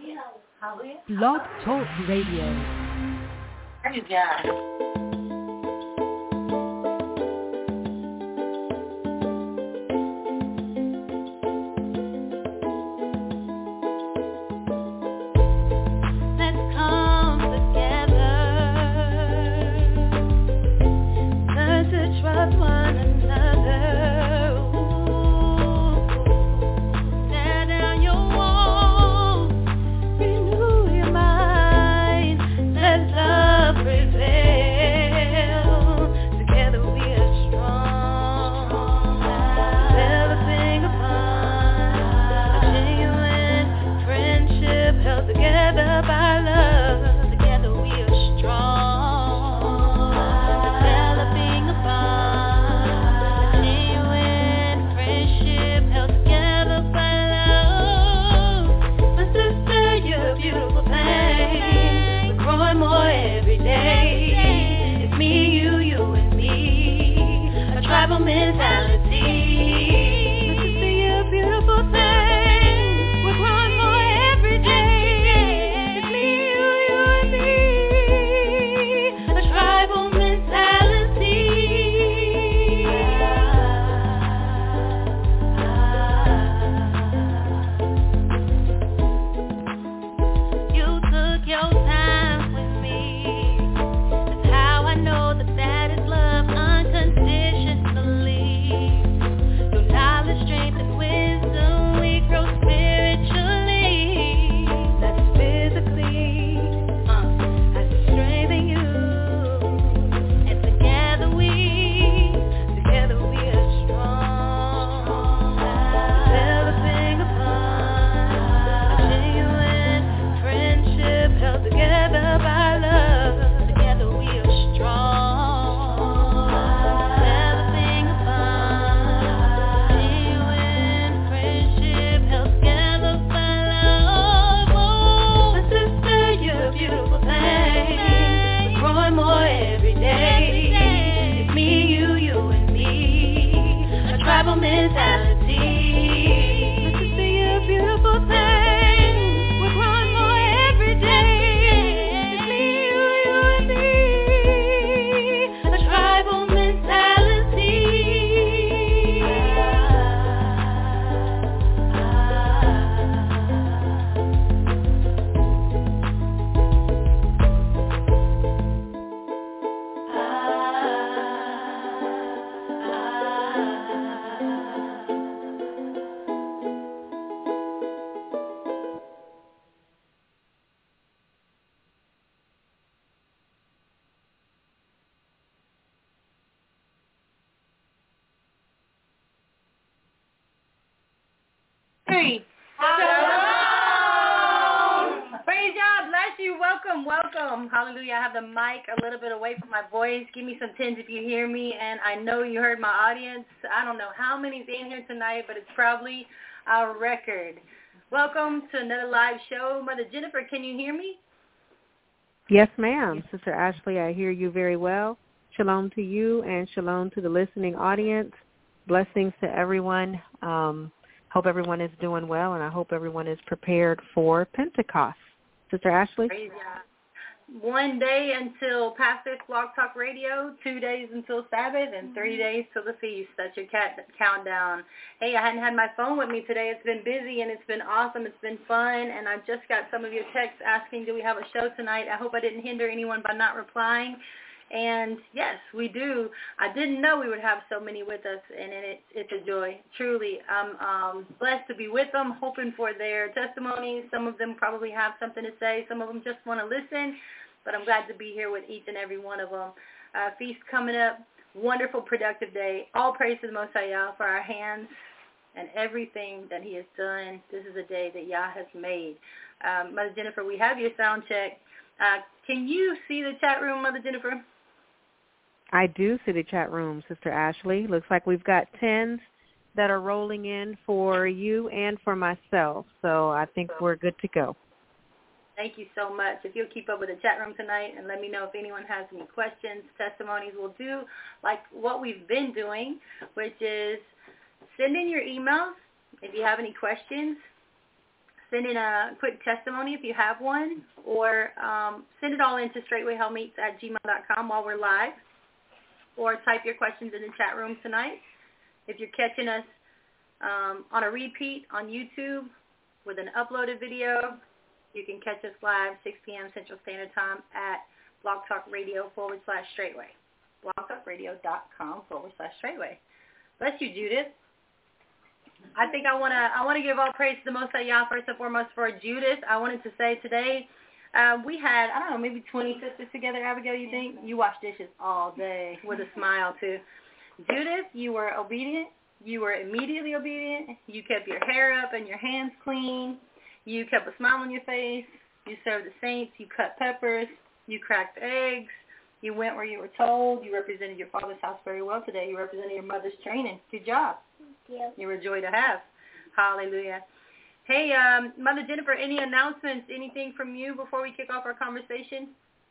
Blog Talk Radio. Praise God. Hallelujah. I have the mic a little bit away from my voice. Give me some tens if you hear me. And I know you heard my audience. I don't know how many's in here tonight, but it's probably our record. Welcome to another live show. Mother Jennifer, can you hear me? Yes, ma'am. Sister Ashley, I hear you very well. Shalom to you and shalom to the listening audience. Blessings to everyone. Hope everyone is doing well, and I hope everyone is prepared for Pentecost. Sister Ashley? Praise God. 1 day until Pastor's Blog Talk Radio, 2 days until Sabbath, and 3 days till the feast. That's your countdown. Hey, I hadn't had my phone with me today. It's been busy, and it's been awesome. It's been fun, and I just got some of your texts asking, do we have a show tonight? I hope I didn't hinder anyone by not replying. And, yes, we do. I didn't know we would have so many with us, and it's a joy. Truly, I'm blessed to be with them, hoping for their testimonies. Some of them probably have something to say. Some of them just want to listen. But I'm glad to be here with each and every one of them. Feast coming up. Wonderful, productive day. All praise to the Most High Yah for our hands and everything that he has done. This is a day that Yah has made. Mother Jennifer, we have your sound check. Can you see the chat room, Mother Jennifer? I do see the chat room, Sister Ashley. Looks like we've got tens that are rolling in for you and for myself. So I think we're good to go. Thank you so much. If you'll keep up with the chat room tonight and let me know if anyone has any questions, testimonies, we'll do like what we've been doing, which is send in your emails if you have any questions. send in a quick testimony if you have one, or send it all into straightwayhellmeets@gmail.com while we're live, or type your questions in the chat room tonight. If you're catching us on a repeat on YouTube with an uploaded video, you can catch us live 6 p.m. Central Standard Time at blogtalkradio/straightway. blogtalkradio.com/straightway. Bless you, Judith. I think I want to give all praise to the Most High Yah first and foremost for Judith. I wanted to say today we had, I don't know, maybe 20 sisters together. Abigail, you think? You wash dishes all day with a smile too. Judith, you were obedient. You were immediately obedient. You kept your hair up and your hands clean. You kept a smile on your face. You served the saints. You cut peppers. You cracked eggs. You went where you were told. You represented your father's house very well today. You represented your mother's training. Good job. Thank you. You're a joy to have. Hallelujah. Hey, Mother Jennifer, any announcements, anything from you before we kick off our conversation?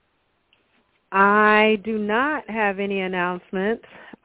I do not have any announcements.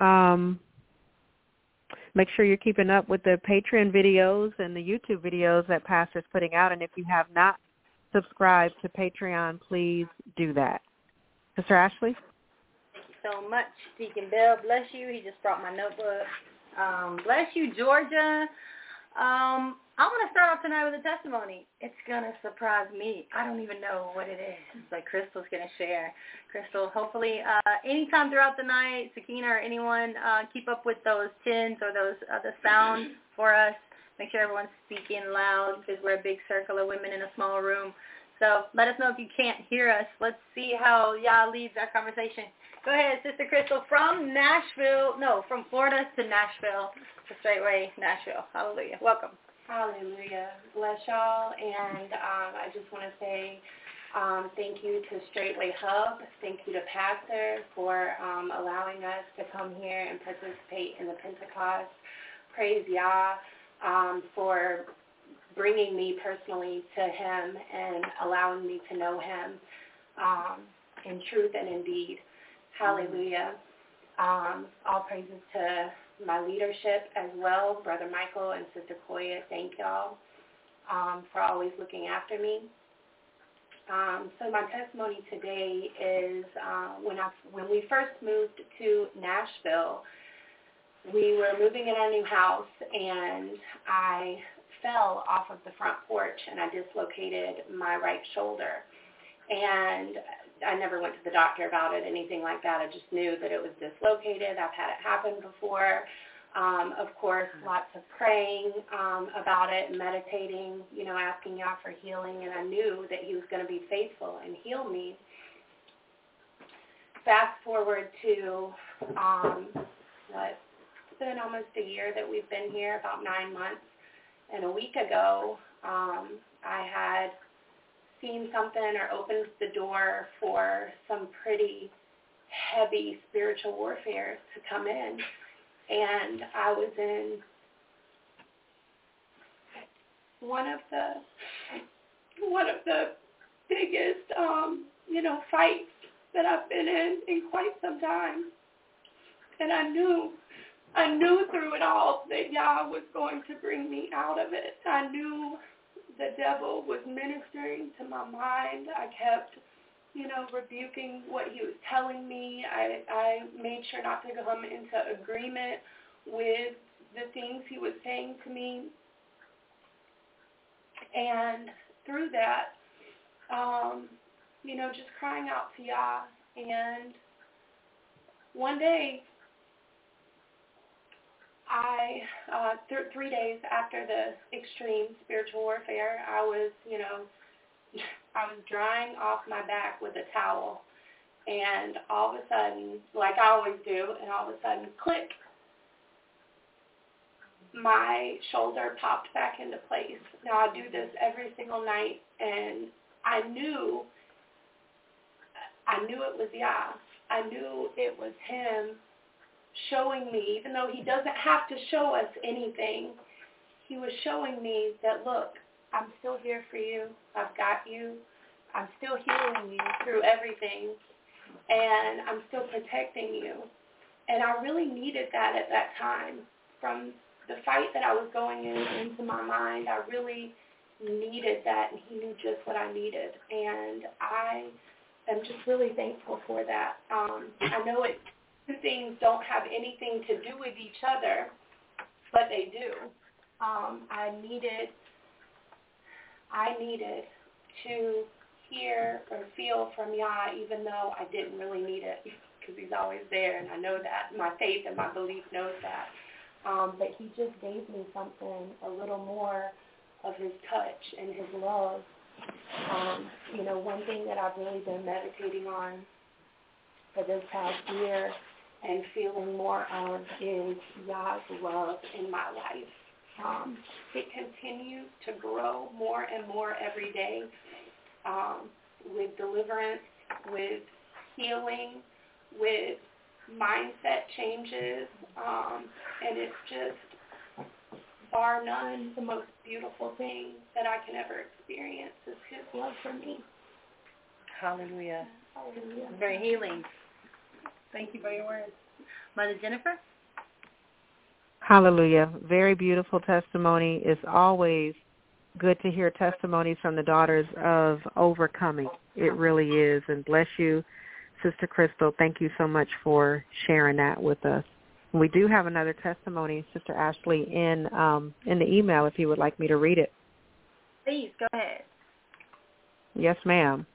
Make sure you're keeping up with the Patreon videos and the YouTube videos that Pastor's putting out. And if you have not subscribed to Patreon, please do that. Sister Ashley? Thank you so much. Deacon Bell, bless you. He just brought my notebook. Bless you, Georgia. I want to start off tonight with a testimony. It's going to surprise me. I don't even know what it is, but Crystal's going to share. Crystal, hopefully anytime throughout the night, Sakina or anyone, keep up with those tins or those the sounds for us. Make sure everyone's speaking loud because we're a big circle of women in a small room. So let us know if you can't hear us. Let's see how Yah leads our conversation. Go ahead, Sister Crystal, from Florida to Nashville, the Straightway, Nashville. Hallelujah. Welcome. Hallelujah. Bless y'all. And I just want to say thank you to Straightway Hub. Thank you to Pastor for allowing us to come here and participate in the Pentecost. Praise Yah for bringing me personally to him and allowing me to know him in truth and in deed. Hallelujah. All praises to my leadership as well, Brother Michael and Sister Koya. Thank y'all for always looking after me. So my testimony today is when we first moved to Nashville, we were moving in our new house, and I fell off of the front porch, and I dislocated my right shoulder. And I never went to the doctor about it, anything like that. I just knew that it was dislocated. I've had it happen before. Of course, lots of praying about it, meditating, asking God for healing, and I knew that he was going to be faithful and heal me. Fast forward to, it's been almost a year that we've been here, about 9 months, and a week ago, I had seen something or opened the door for some pretty heavy spiritual warfare to come in. And I was in one of the biggest, fights that I've been in quite some time. And I knew through it all that Yah was going to bring me out of it. I knew the devil was ministering to my mind. I kept, rebuking what he was telling me. I made sure not to come into agreement with the things he was saying to me. And through that, just crying out to Yah. And one day, 3 days after the extreme spiritual warfare, I was drying off my back with a towel, and all of a sudden, like I always do, and all of a sudden, click, my shoulder popped back into place. Now, I do this every single night, and I knew it was Yah. I knew it was him showing me, even though he doesn't have to show us anything, he was showing me that, look, I'm still here for you. I've got you. I'm still healing you through everything, and I'm still protecting you. And I really needed that at that time. From the fight that I was going into my mind, I really needed that, and he knew just what I needed. And I am just really thankful for that. I know two things don't have anything to do with each other, but they do. I needed to hear or feel from Yah, even though I didn't really need it, because he's always there, and I know that. My faith and my belief knows that. But he just gave me something, a little more of his touch and his love. One thing that I've really been meditating on for this past year and feeling more of is Yah's love in my life. It continues to grow more and more every day, with deliverance, with healing, with mindset changes, and it's just, bar none, the most beautiful thing that I can ever experience is his love for me. Hallelujah. Hallelujah. Very healing. Thank you for your words. Mother Jennifer? Hallelujah. Very beautiful testimony. It's always good to hear testimonies from the daughters of overcoming. It really is. And bless you, Sister Crystal. Thank you so much for sharing that with us. We do have another testimony, Sister Ashley, in the email if you would like me to read it. Please, go ahead. Yes, ma'am.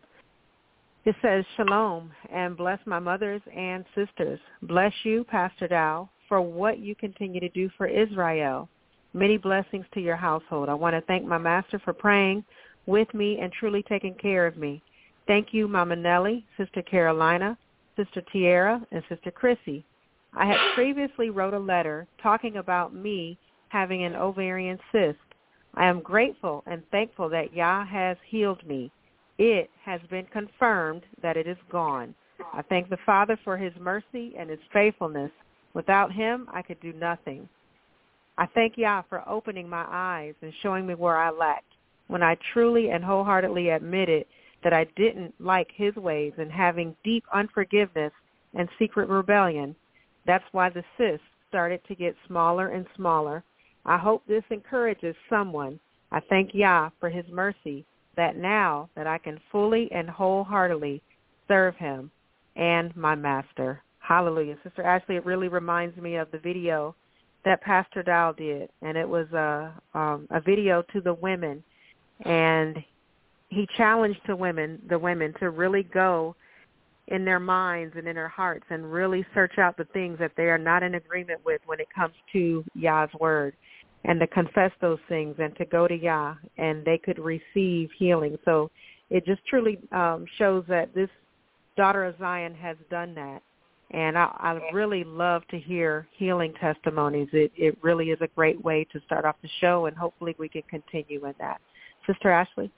It says, Shalom, and bless my mothers and sisters. Bless you, Pastor Dow, for what you continue to do for Israel. Many blessings to your household. I want to thank my master for praying with me and truly taking care of me. Thank you, Mama Nellie, Sister Carolina, Sister Tiara, and Sister Chrissy. I had previously wrote a letter talking about me having an ovarian cyst. I am grateful and thankful that Yah has healed me. It has been confirmed that it is gone. I thank the Father for his mercy and his faithfulness. Without him, I could do nothing. I thank Yah for opening my eyes and showing me where I lacked. When I truly and wholeheartedly admitted that I didn't like his ways and having deep unforgiveness and secret rebellion, that's why the cyst started to get smaller and smaller. I hope this encourages someone. I thank Yah for his mercy that now that I can fully and wholeheartedly serve him and my master. Hallelujah. Sister Ashley, it really reminds me of the video that Pastor Dow did, and it was a video to the women, and he challenged the women to really go in their minds and in their hearts and really search out the things that they are not in agreement with when it comes to Yah's word, and to confess those things and to go to Yah, and they could receive healing. So it just truly shows that this daughter of Zion has done that. And I really love to hear healing testimonies. It really is a great way to start off the show, and hopefully we can continue in that. Sister Ashley?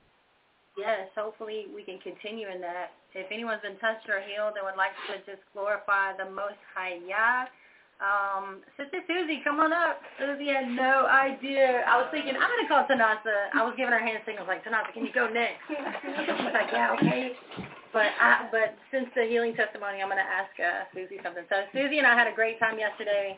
Yes, hopefully we can continue in that. If anyone's been touched or healed and would like to just glorify the Most High Yah, Sister Susie, come on up. Susie had no idea. I was thinking, I'm going to call Tanasa. I was giving her hand signals like, Tanasa, can you go next? She's like, yeah, okay. But since the healing testimony, I'm going to ask Susie something. So Susie and I had a great time yesterday.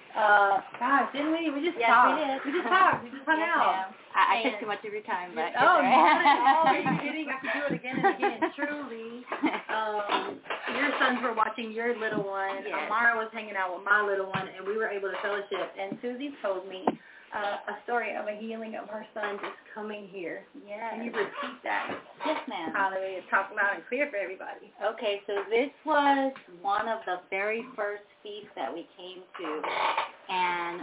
Gosh, didn't we? We just talked. We just talked. We just hung out. I took too much of your time, but oh, you did it all. Are you kidding? I could do it again and again. Truly. Your sons were watching your little one. Yes. Amara was hanging out with my little one, and we were able to fellowship. And Susie told me a story of a healing of her son just coming here. Yes. Can you repeat that? Yes, ma'am. Hallelujah. Talk loud and clear for everybody. Okay, so this was one of the very first feasts that we came to, and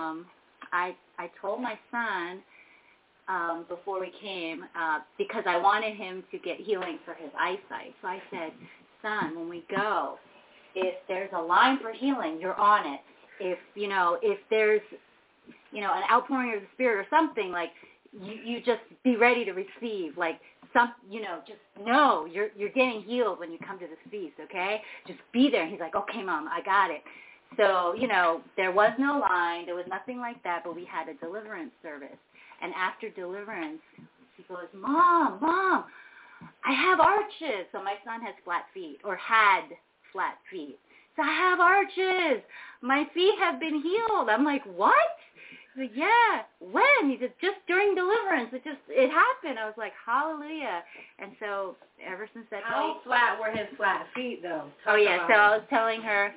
I told my son before we came, because I wanted him to get healing for his eyesight. So I said, son, when we go, if there's a line for healing, you're on it. If there's an outpouring of the Spirit or something, like you just be ready to receive, like just know you're getting healed when you come to this feast, okay? Just be there. And he's like, okay, Mom, I got it. So, there was no line. There was nothing like that, but we had a deliverance service. And after deliverance, he goes, Mom, I have arches. So my son has flat feet, or had flat feet. So I have arches. My feet have been healed. I'm like, what? He's like, yeah, when? He said, just during deliverance. It happened. I was like, hallelujah. And so ever since that day. How flat were his flat feet, though? So I was telling her,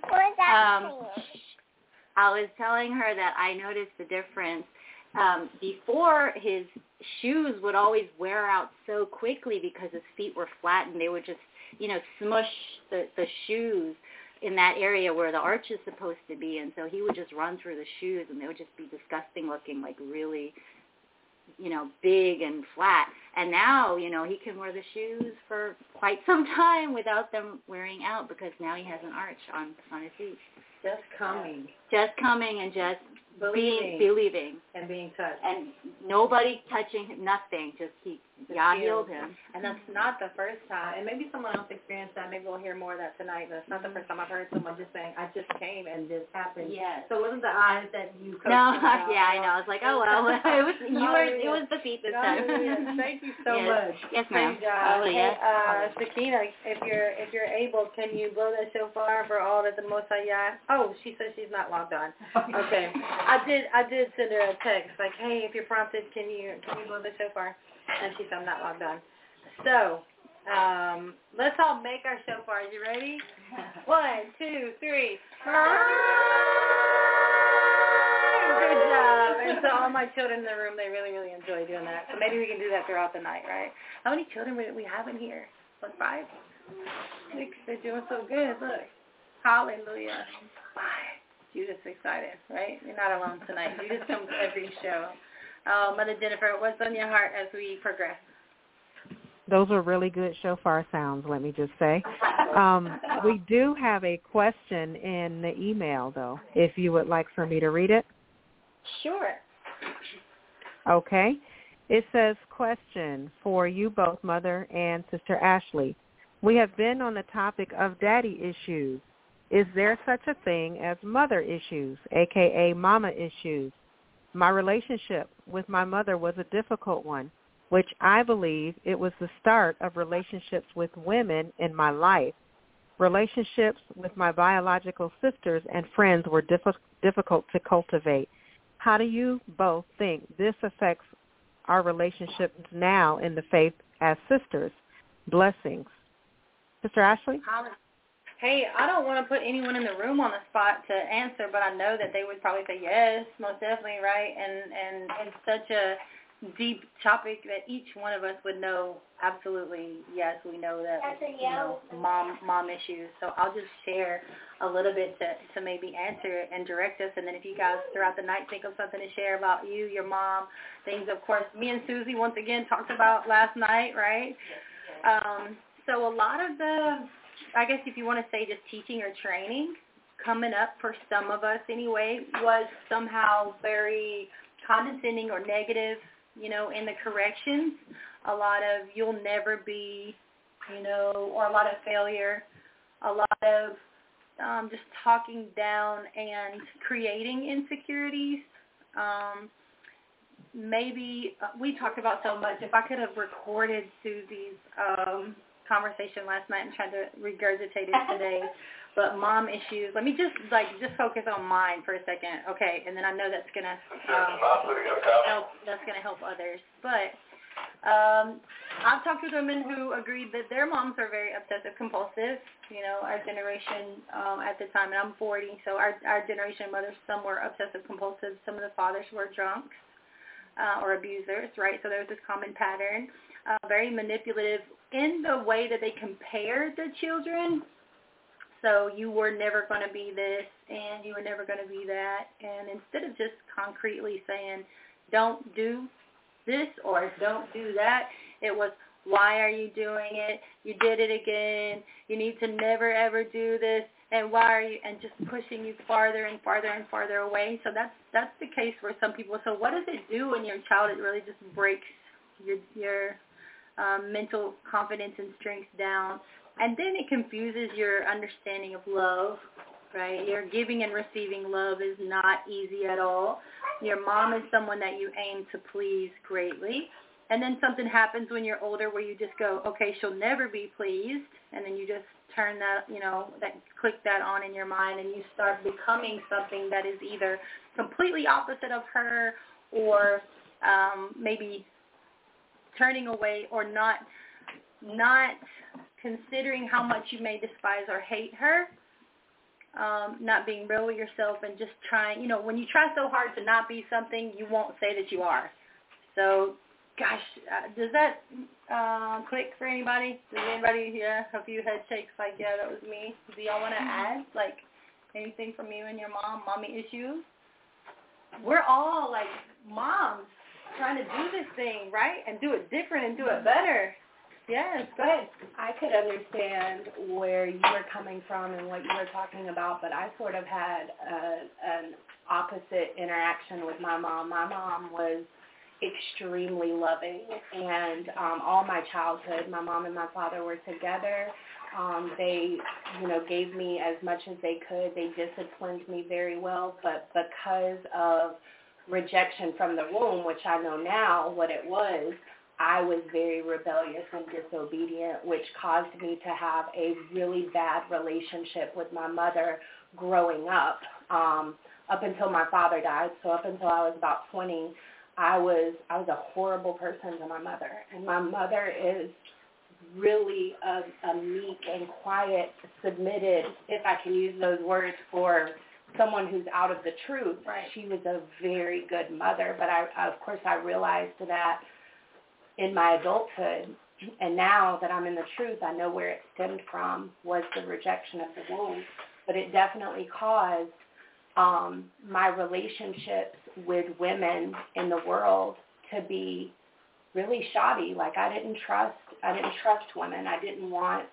that I noticed the difference. Before, his shoes would always wear out so quickly because his feet were flat, and they would just, smush the shoes in that area where the arch is supposed to be, and so he would just run through the shoes, and they would just be disgusting looking, like really, big and flat. And now, he can wear the shoes for quite some time without them wearing out because now he has an arch on his feet. Just coming and just believing and being touched. And nobody touching him, nothing. Just God healed him. And that's not the first time. And maybe someone else experienced that. Maybe we'll hear more of that tonight. But it's not the first time I've heard someone just saying, I just came and this happened. Yes. So it wasn't the eyes that you coached No, about. yeah, I know. I was like, oh, well, it was the feet this time. Thank you so much. Yes, ma'am. Hey, Sakina, if you're able, can you blow that shofar for all that the Most High Yah? Oh, she says she's not logged on. Okay. I did send her a text like, hey, if you're prompted, can you blow the shofar? And she said, I'm not logged on. So, let's all make our shofars. You ready? 1, 2, 3. Good job. And so all my children in the room, they really, really enjoy doing that. So maybe we can do that throughout the night, right? How many children we have in here? Like 5? 6. They're doing so good. Look. Hallelujah. 5. Judith's excited, right? You're not alone tonight. Judith comes to every show. Mother Jennifer, what's on your heart as we progress? Those are really good shofar sounds, let me just say. We do have a question in the email, though, if you would like for me to read it. Sure. Okay. It says, question for you both, Mother and Sister Ashley. We have been on the topic of daddy issues. Is there such a thing as mother issues, a.k.a. mama issues? My relationship with my mother was a difficult one, which I believe it was the start of relationships with women in my life. Relationships with my biological sisters and friends were difficult to cultivate. How do you both think this affects our relationships now in the faith as sisters? Blessings. Sister Ashley? Hey, I don't want to put anyone in the room on the spot to answer, but I know that they would probably say yes, most definitely, right? And it's such a deep topic that each one of us would know absolutely, yes, we know that, mom issues. So I'll just share a little bit to maybe answer it and direct us. And then if you guys throughout the night think of something to share about you, your mom, things, of course, me and Susie once again talked about last night, right? So a lot of the, I guess if you want to say just teaching or training, coming up for some of us anyway, was somehow very condescending or negative, in the corrections. A lot of you'll never be, or a lot of failure, a lot of just talking down and creating insecurities. Maybe we talked about so much. If I could have recorded Susie's conversation last night and tried to regurgitate it today, but mom issues. Let me just focus on mine for a second, okay? And then I know that's gonna help. That's gonna help others. But I've talked with women who agreed that their moms are very obsessive compulsive. Our generation at the time, and I'm 40, so our generation mothers, some were obsessive compulsive. Some of the fathers were drunks or abusers, right? So there's this common pattern. Very manipulative in the way that they compared the children. So you were never going to be this, and you were never going to be that. And instead of just concretely saying, don't do this or don't do that, it was, why are you doing it? You did it again. You need to never, ever do this. And why are you? And just pushing you farther and farther and farther away. So that's the case for some people. So what does it do when your child, it really just breaks your mental confidence and strength down? And then it confuses your understanding of love, right? Your giving and receiving love is not easy at all. Your mom is someone that you aim to please greatly. And then something happens when you're older where you just go, okay, she'll never be pleased. And then you just turn that, click that on in your mind, and you start becoming something that is either completely opposite of her, or maybe turning away, or not considering how much you may despise or hate her, not being real with yourself, and just trying, when you try so hard to not be something, you won't say that you are. So, gosh, does that click for anybody? Does anybody, a few head shakes like, yeah, that was me? Do y'all want to add, like, anything from you and your mommy issues? We're all, like, moms trying to do this thing, right, and do it different and do it better. Yes, go ahead. I could understand where you were coming from and what you were talking about, but I sort of had an opposite interaction with my mom. My mom was extremely loving, and all my childhood, my mom and my father were together. They, gave me as much as they could. They disciplined me very well, but because of rejection from the womb, which I know now what it was, I was very rebellious and disobedient, which caused me to have a really bad relationship with my mother growing up until my father died. So up until I was about 20, I was a horrible person to my mother. And my mother is really a meek and quiet, submitted, if I can use those words for someone who's out of the truth. Right. She was a very good mother, but of course I realized that in my adulthood, and now that I'm in the truth, I know where it stemmed from, was the rejection of the womb. But it definitely caused my relationships with women in the world to be really shoddy. Like I didn't trust women. I didn't want,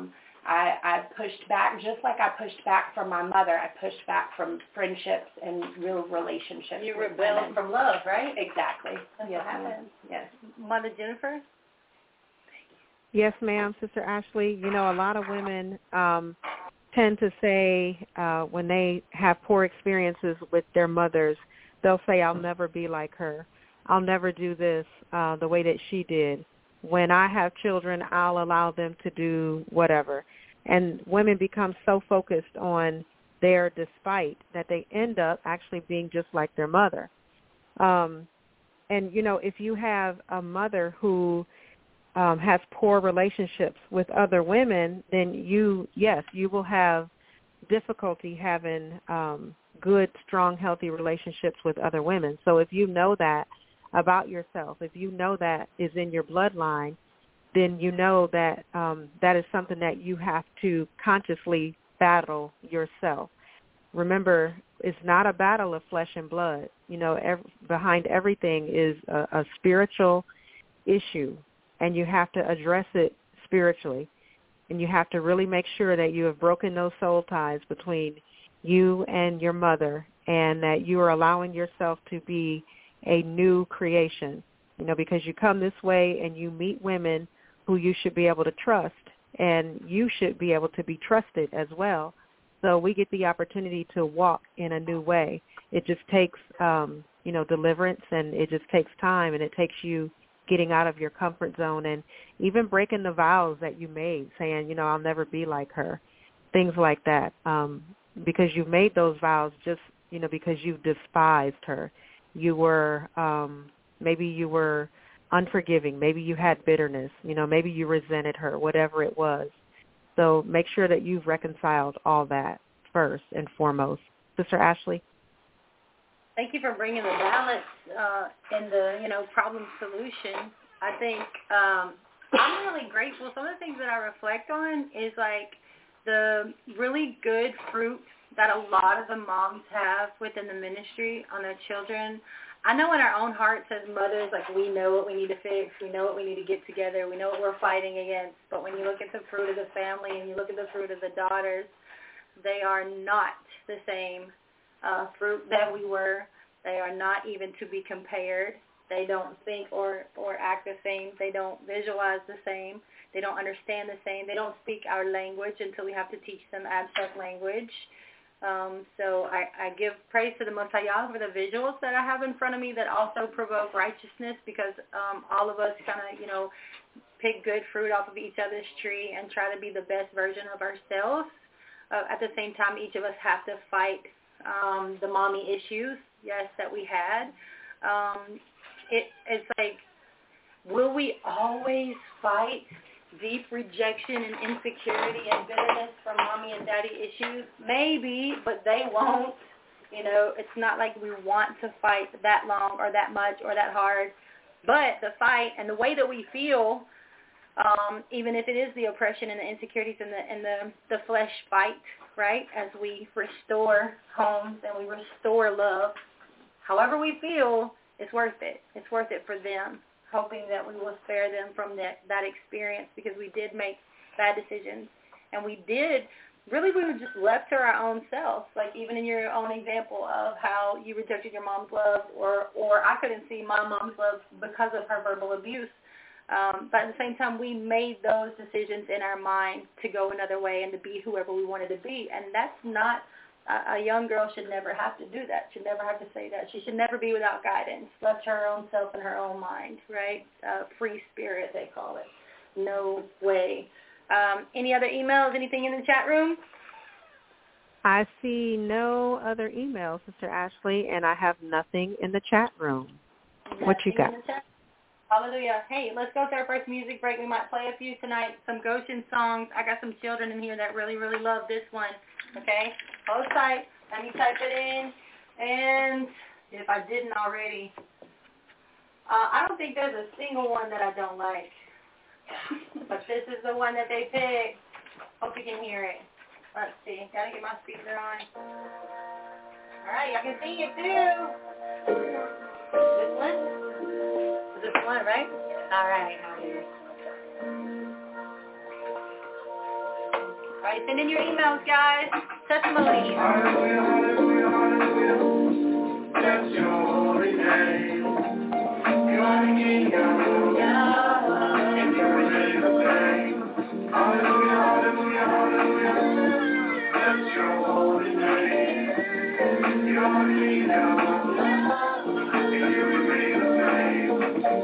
I pushed back, just like I pushed back from my mother. I pushed back from friendships and real relationships. You rebelled from love, right? Exactly. That's yes, what happened. Yes. Mother Jennifer? Yes, ma'am, Sister Ashley. A lot of women tend to say when they have poor experiences with their mothers, they'll say, I'll never be like her. I'll never do this the way that she did. When I have children, I'll allow them to do whatever. And women become so focused on their despite that they end up actually being just like their mother. And, if you have a mother who has poor relationships with other women, then you will have difficulty having good, strong, healthy relationships with other women. So if you know that about yourself, if you know that is in your bloodline, then you know that that is something that you have to consciously battle yourself. Remember, it's not a battle of flesh and blood. Behind everything is a spiritual issue, and you have to address it spiritually. And you have to really make sure that you have broken those soul ties between you and your mother, and that you are allowing yourself to be a new creation, because you come this way and you meet women who you should be able to trust, and you should be able to be trusted as well. So we get the opportunity to walk in a new way. It just takes, deliverance, and it just takes time, and it takes you getting out of your comfort zone and even breaking the vows that you made, saying, I'll never be like her, things like that, because you made those vows just, because you despised her. You were, maybe you were unforgiving. Maybe you had bitterness. Maybe you resented her, whatever it was. So make sure that you've reconciled all that first and foremost. Sister Ashley? Thank you for bringing the balance and the, problem solution. I think I'm really grateful. Some of the things that I reflect on is like the really good fruit that a lot of the moms have within the ministry on their children. I know in our own hearts as mothers, like we know what we need to fix, we know what we need to get together, we know what we're fighting against, but when you look at the fruit of the family and you look at the fruit of the daughters, they are not the same fruit that we were. They are not even to be compared. They don't think or act the same. They don't visualize the same. They don't understand the same. They don't speak our language until we have to teach them abstract language. So I give praise to the Most High Yah for the visuals that I have in front of me that also provoke righteousness, because all of us kind of, pick good fruit off of each other's tree and try to be the best version of ourselves. At the same time, each of us have to fight the mommy issues, yes, that we had. It's like, will we always fight deep rejection and insecurity and bitterness from mommy and daddy issues? Maybe, but they won't. It's not like we want to fight that long or that much or that hard. But the fight and the way that we feel, even if it is the oppression and the insecurities and the flesh fight, right, as we restore homes and we restore love, however we feel, it's worth it. It's worth it for them, hoping that we will spare them from that experience, because we did make bad decisions. And we were just left to our own self, like even in your own example of how you rejected your mom's love, or I couldn't see my mom's love because of her verbal abuse. But at the same time, we made those decisions in our mind to go another way and to be whoever we wanted to be. And that's not, a young girl should never have to do that, should never have to say that. She should never be without guidance, left to her own self and her own mind, right? Free spirit, they call it. No way. Any other emails, anything in the chat room? I see no other emails, Sister Ashley, and I have nothing in the chat room. What you got? Hallelujah. Hey, let's go to our first music break. We might play a few tonight, some Goshen songs. I got some children in here that really, really love this one. Okay? Hold tight. Let me type it in. And if I didn't already, I don't think there's a single one that I don't like. But this is the one that they picked. Hope you can hear it. Let's see. Got to get my speaker on. All right. Y'all can see it too. This one? This one, right? All right. All right, send in your emails, guys. Testimony. Hallelujah, hallelujah, hallelujah. Bless your holy name. You are the King, Yahweh. And you remain the same. Hallelujah, hallelujah, hallelujah. Bless your holy name. You are the King, Yahweh. And you remain the same.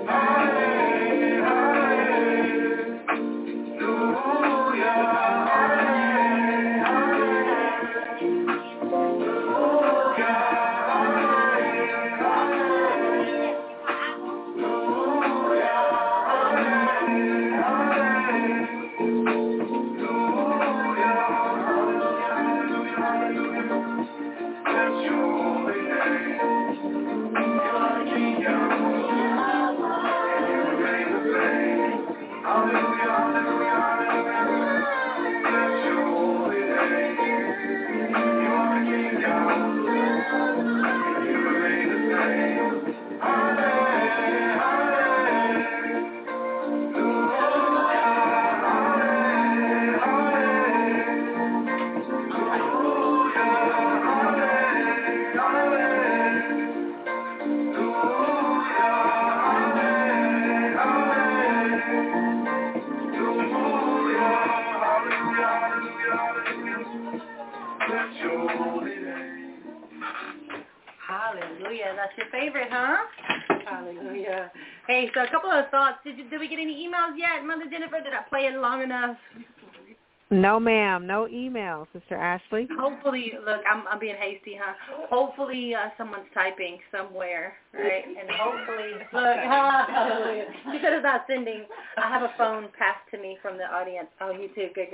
Hallelujah. That's your favorite, huh? Hallelujah. Hey, so a couple of thoughts. Did we get any emails yet, Mother Jennifer? Did I play it long enough? No, ma'am. No email, Sister Ashley. Hopefully, look, I'm being hasty, huh? Hopefully someone's typing somewhere, right? And hopefully, look, hallelujah. She said it's not sending. I have a phone passed to me from the audience. Oh, you too. Good.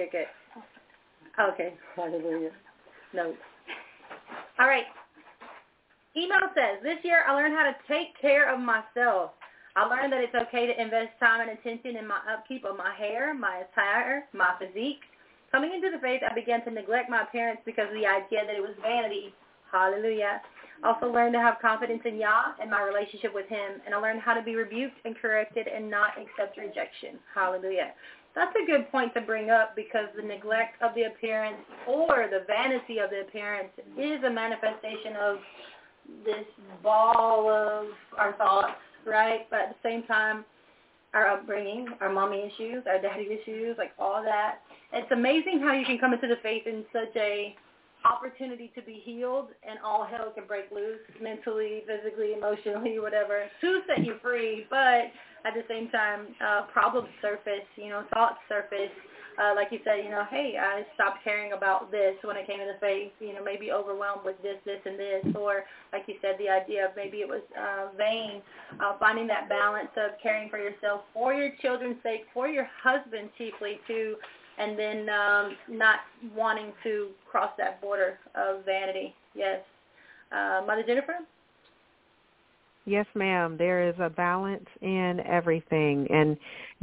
Okay. Hallelujah. No. All right. Email says, this year I learned how to take care of myself. I learned that it's okay to invest time and attention in my upkeep of my hair, my attire, my physique. Coming into the faith, I began to neglect my appearance because of the idea that it was vanity. Hallelujah. I also learned to have confidence in Yah and my relationship with Him, and I learned how to be rebuked and corrected and not accept rejection. Hallelujah. That's a good point to bring up, because the neglect of the appearance or the vanity of the appearance is a manifestation of this ball of our thoughts, right? But at the same time, our upbringing, our mommy issues, our daddy issues, like all that. It's amazing how you can come into the faith in such a opportunity to be healed, and all hell can break loose mentally, physically, emotionally, whatever, to set you free. But at the same time, problems surface, thoughts surface. Like you said, hey, I stopped caring about this when I came into faith, maybe overwhelmed with this, and this. Or, like you said, the idea of maybe it was vain, finding that balance of caring for yourself, for your children's sake, for your husband chiefly, too, and then not wanting to cross that border of vanity. Yes. Mother Jennifer? Yes, ma'am. There is a balance in everything. And,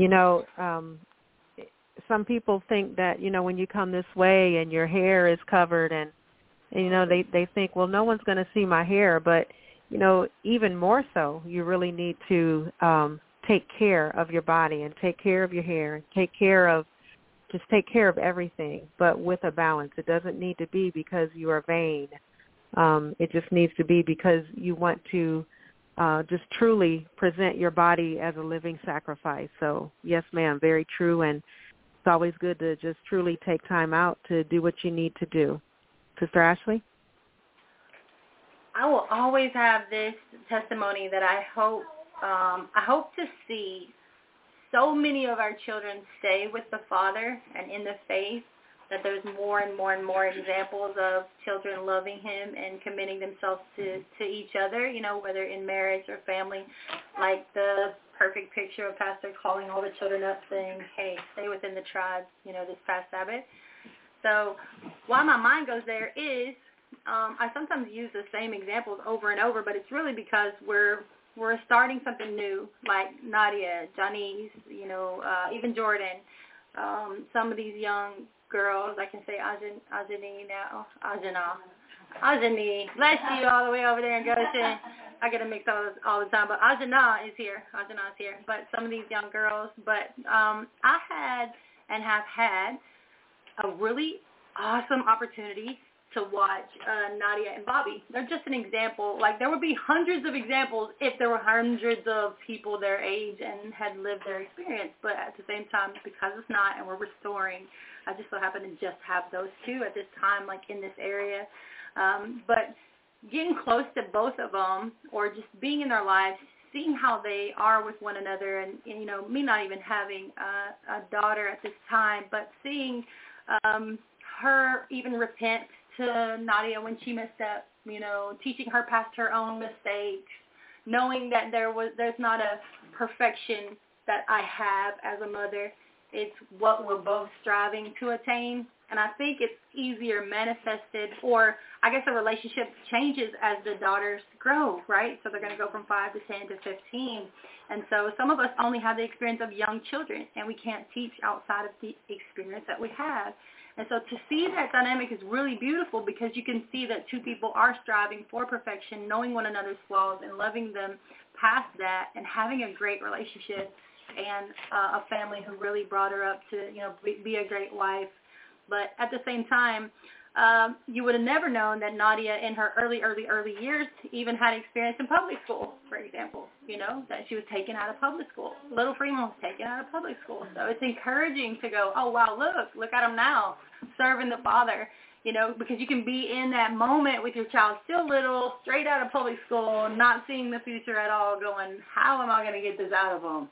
some people think that, when you come this way and your hair is covered and they think, well, no one's going to see my hair. But, even more so, you really need to take care of your body and take care of your hair and take care of everything, but with a balance. It doesn't need to be because you are vain. It just needs to be because you want to just truly present your body as a living sacrifice. So, yes, ma'am, very true. And it's always good to just truly take time out to do what you need to do. Sister Ashley? I will always have this testimony that I hope to see so many of our children stay with the Father and in the faith, that there's more and more and more examples of children loving Him and committing themselves to each other, whether in marriage or family, like the perfect picture of Pastor calling all the children up saying, hey, stay within the tribe, this past Sabbath. So why my mind goes there is I sometimes use the same examples over and over, but it's really because we're starting something new, like Nadia, Janice, even Jordan, some of these young girls. I can say Ajani now, Ajani, bless you all the way over there in Goshen. I get a mix all the time, but Ajana is here. But some of these young girls, but I had and have had a really awesome opportunity to watch Nadia and Bobby. They're just an example. Like, there would be hundreds of examples if there were hundreds of people their age and had lived their experience. But at the same time, because it's not, and we're restoring, I just so happen to just have those two at this time, like in this area. But getting close to both of them, or just being in their lives, seeing how they are with one another, and me not even having a daughter at this time, but seeing her even repent to Nadia when she messed up, teaching her past her own mistakes, knowing that there's not a perfection that I have as a mother. It's what we're both striving to attain. And I think it's easier manifested, or I guess the relationship changes as the daughters grow, right? So they're going to go from 5 to 10 to 15. And so some of us only have the experience of young children, and we can't teach outside of the experience that we have. And so to see that dynamic is really beautiful, because you can see that two people are striving for perfection, knowing one another's flaws and loving them past that, and having a great relationship, and a family who really brought her up to, be a great wife. But at the same time, you would have never known that Nadia in her early years even had experience in public school, for example, that she was taken out of public school. Little Freeman was taken out of public school. So it's encouraging to go, oh, wow, look at him now, serving the Father, because you can be in that moment with your child still little, straight out of public school, not seeing the future at all, going, how am I going to get this out of them,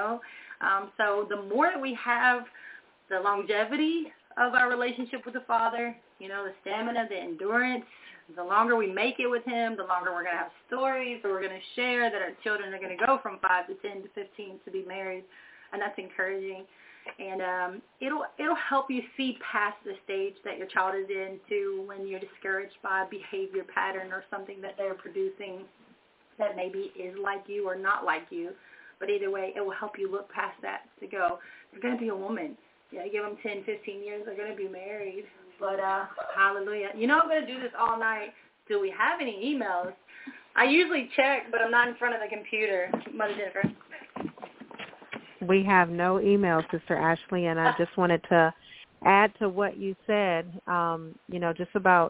So the more that we have the longevity of our relationship with the Father, the stamina, the endurance, the longer we make it with Him, the longer we're going to have stories that we're going to share, that our children are going to go from 5 to 10 to 15 to be married, and that's encouraging. And it'll help you see past the stage that your child is in to when you're discouraged by a behavior pattern or something that they're producing that maybe is like you or not like you. But either way, it will help you look past that to go, they're going to be a woman. Give them 10, 15 years, they're going to be married. But hallelujah. I'm going to do this all night. Do we have any emails? I usually check, but I'm not in front of the computer. Mother Jennifer. We have no emails, Sister Ashley, and I just wanted to add to what you said, just about,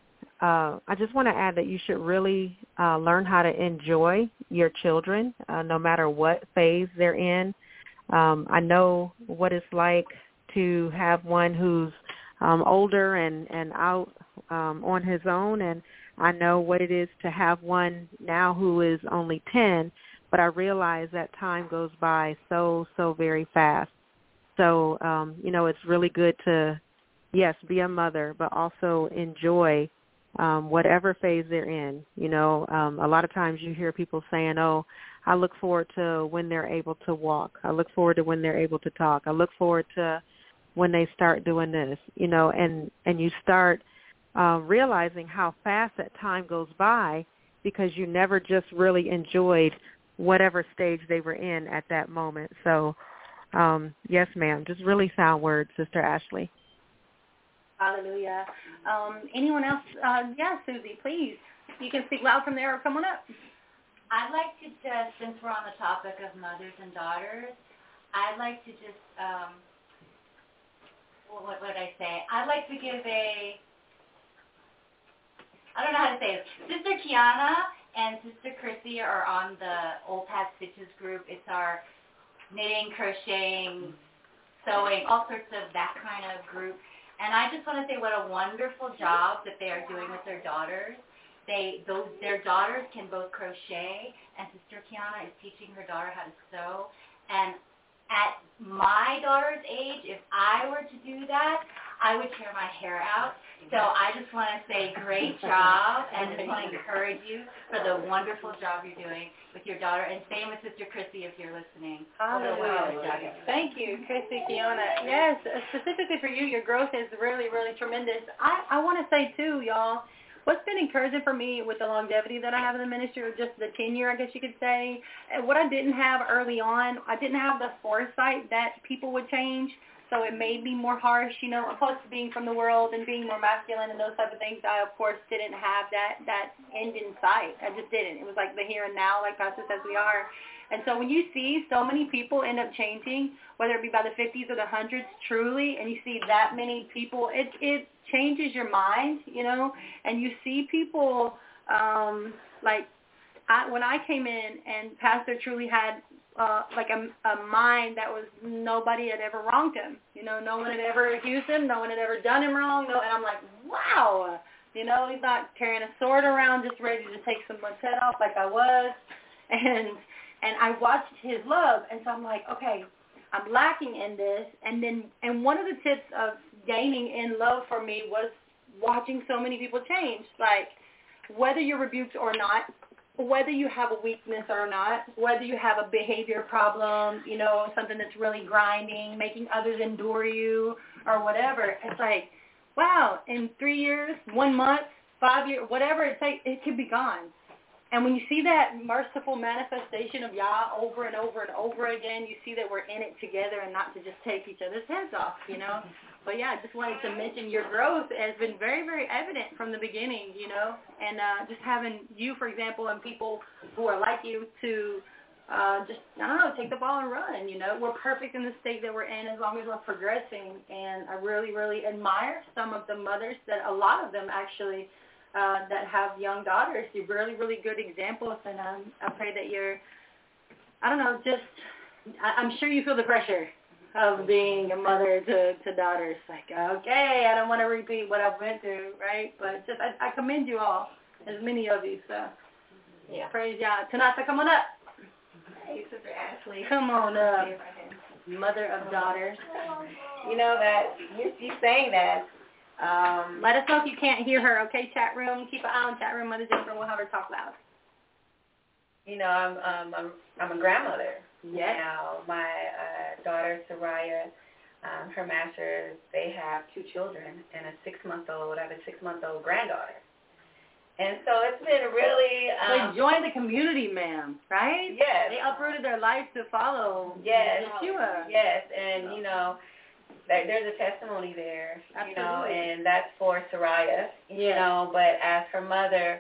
I just want to add that you should really learn how to enjoy your children, no matter what phase they're in. I know what it's like to have one who's older and out on his own, and I know what it is to have one now who is only 10, but I realize that time goes by so very fast. So, it's really good to, yes, be a mother, but also enjoy whatever phase they're in. A lot of times you hear people saying, oh, I look forward to when they're able to walk. I look forward to when they're able to talk. I look forward to when they start doing this, and you start realizing how fast that time goes by because you never just really enjoyed whatever stage they were in at that moment. So, yes, ma'am, just really sound words, Sister Ashley. Hallelujah. Anyone else? Yeah, Susie, please. You can speak loud from there or come on up. I'd like to just, since we're on the topic of mothers and daughters, I'd like to just, what would I say? I'd like to give I don't know how to say it. Sister Kiana and Sister Chrissy are on the Old Past Stitches group. It's our knitting, crocheting, sewing, all sorts of that kind of group. And I just want to say what a wonderful job that they are doing with their daughters. Their daughters can both crochet, and Sister Kiana is teaching her daughter how to sew. And at my daughter's age, if I were to do that, I would tear my hair out. So I just want to say great job, and just want to encourage you for the wonderful job you're doing with your daughter. And same with Sister Chrissy if you're listening. Hallelujah. Thank you, Chrissy, Kiana. Yes, specifically for you, your growth is really, really tremendous. I want to say, too, y'all, what's been encouraging for me with the longevity that I have in the ministry, or just the tenure, I guess you could say, what I didn't have early on, I didn't have the foresight that people would change. So it made me more harsh, plus being from the world and being more masculine and those type of things, I, of course, didn't have that end in sight. I just didn't. It was like the here and now, like Pastor says we are. And so when you see so many people end up changing, whether it be by the 50s or the 100s, truly, and you see that many people, it changes your mind, and you see people when I came in and Pastor truly had a mind that was nobody had ever wronged him. No one had ever accused him. No one had ever done him wrong. And I'm like, wow. He's not carrying a sword around just ready to take someone's head off like I was. And I watched his love. And so I'm like, okay, I'm lacking in this. And one of the tips of gaining in love for me was watching so many people change. Like, whether you're rebuked or not, whether you have a weakness or not, whether you have a behavior problem, something that's really grinding, making others endure you or whatever, it's like, wow, in 3 years, 1 month, 5 years, whatever it takes, it could be gone. And when you see that merciful manifestation of Yah over and over and over again, you see that we're in it together and not to just take each other's heads off, But, yeah, I just wanted to mention your growth has been very, very evident from the beginning, and just having you, for example, and people who are like you to take the ball and run, We're perfect in the state that we're in as long as we're progressing, and I really, really admire some of the mothers that a lot of them actually that have young daughters. You're really, really good examples, and I pray that you're, I'm sure you feel the pressure of being a mother to daughters. Like, okay, I don't want to repeat what I've been through, right? But just I commend you all, as many of you, so yeah. Praise Yah. Tanasa, come on up. Hey, Sister Ashley. Come on up. Mother of daughters. That you saying that. Let us know if you can't hear her, okay, chat room? Keep an eye on chat room. Mother Jennifer will have her talk loud. I'm a grandmother. Yes. Now, my daughter, Soraya, her masters, they have 2 children and a 6-month-old. I have a 6-month-old granddaughter. And so it's been really... they joined the community, ma'am, right? Yes. They uprooted their life to follow Yeshua. Yes, and, there's a testimony there, Absolutely. And that's for Soraya, but as her mother,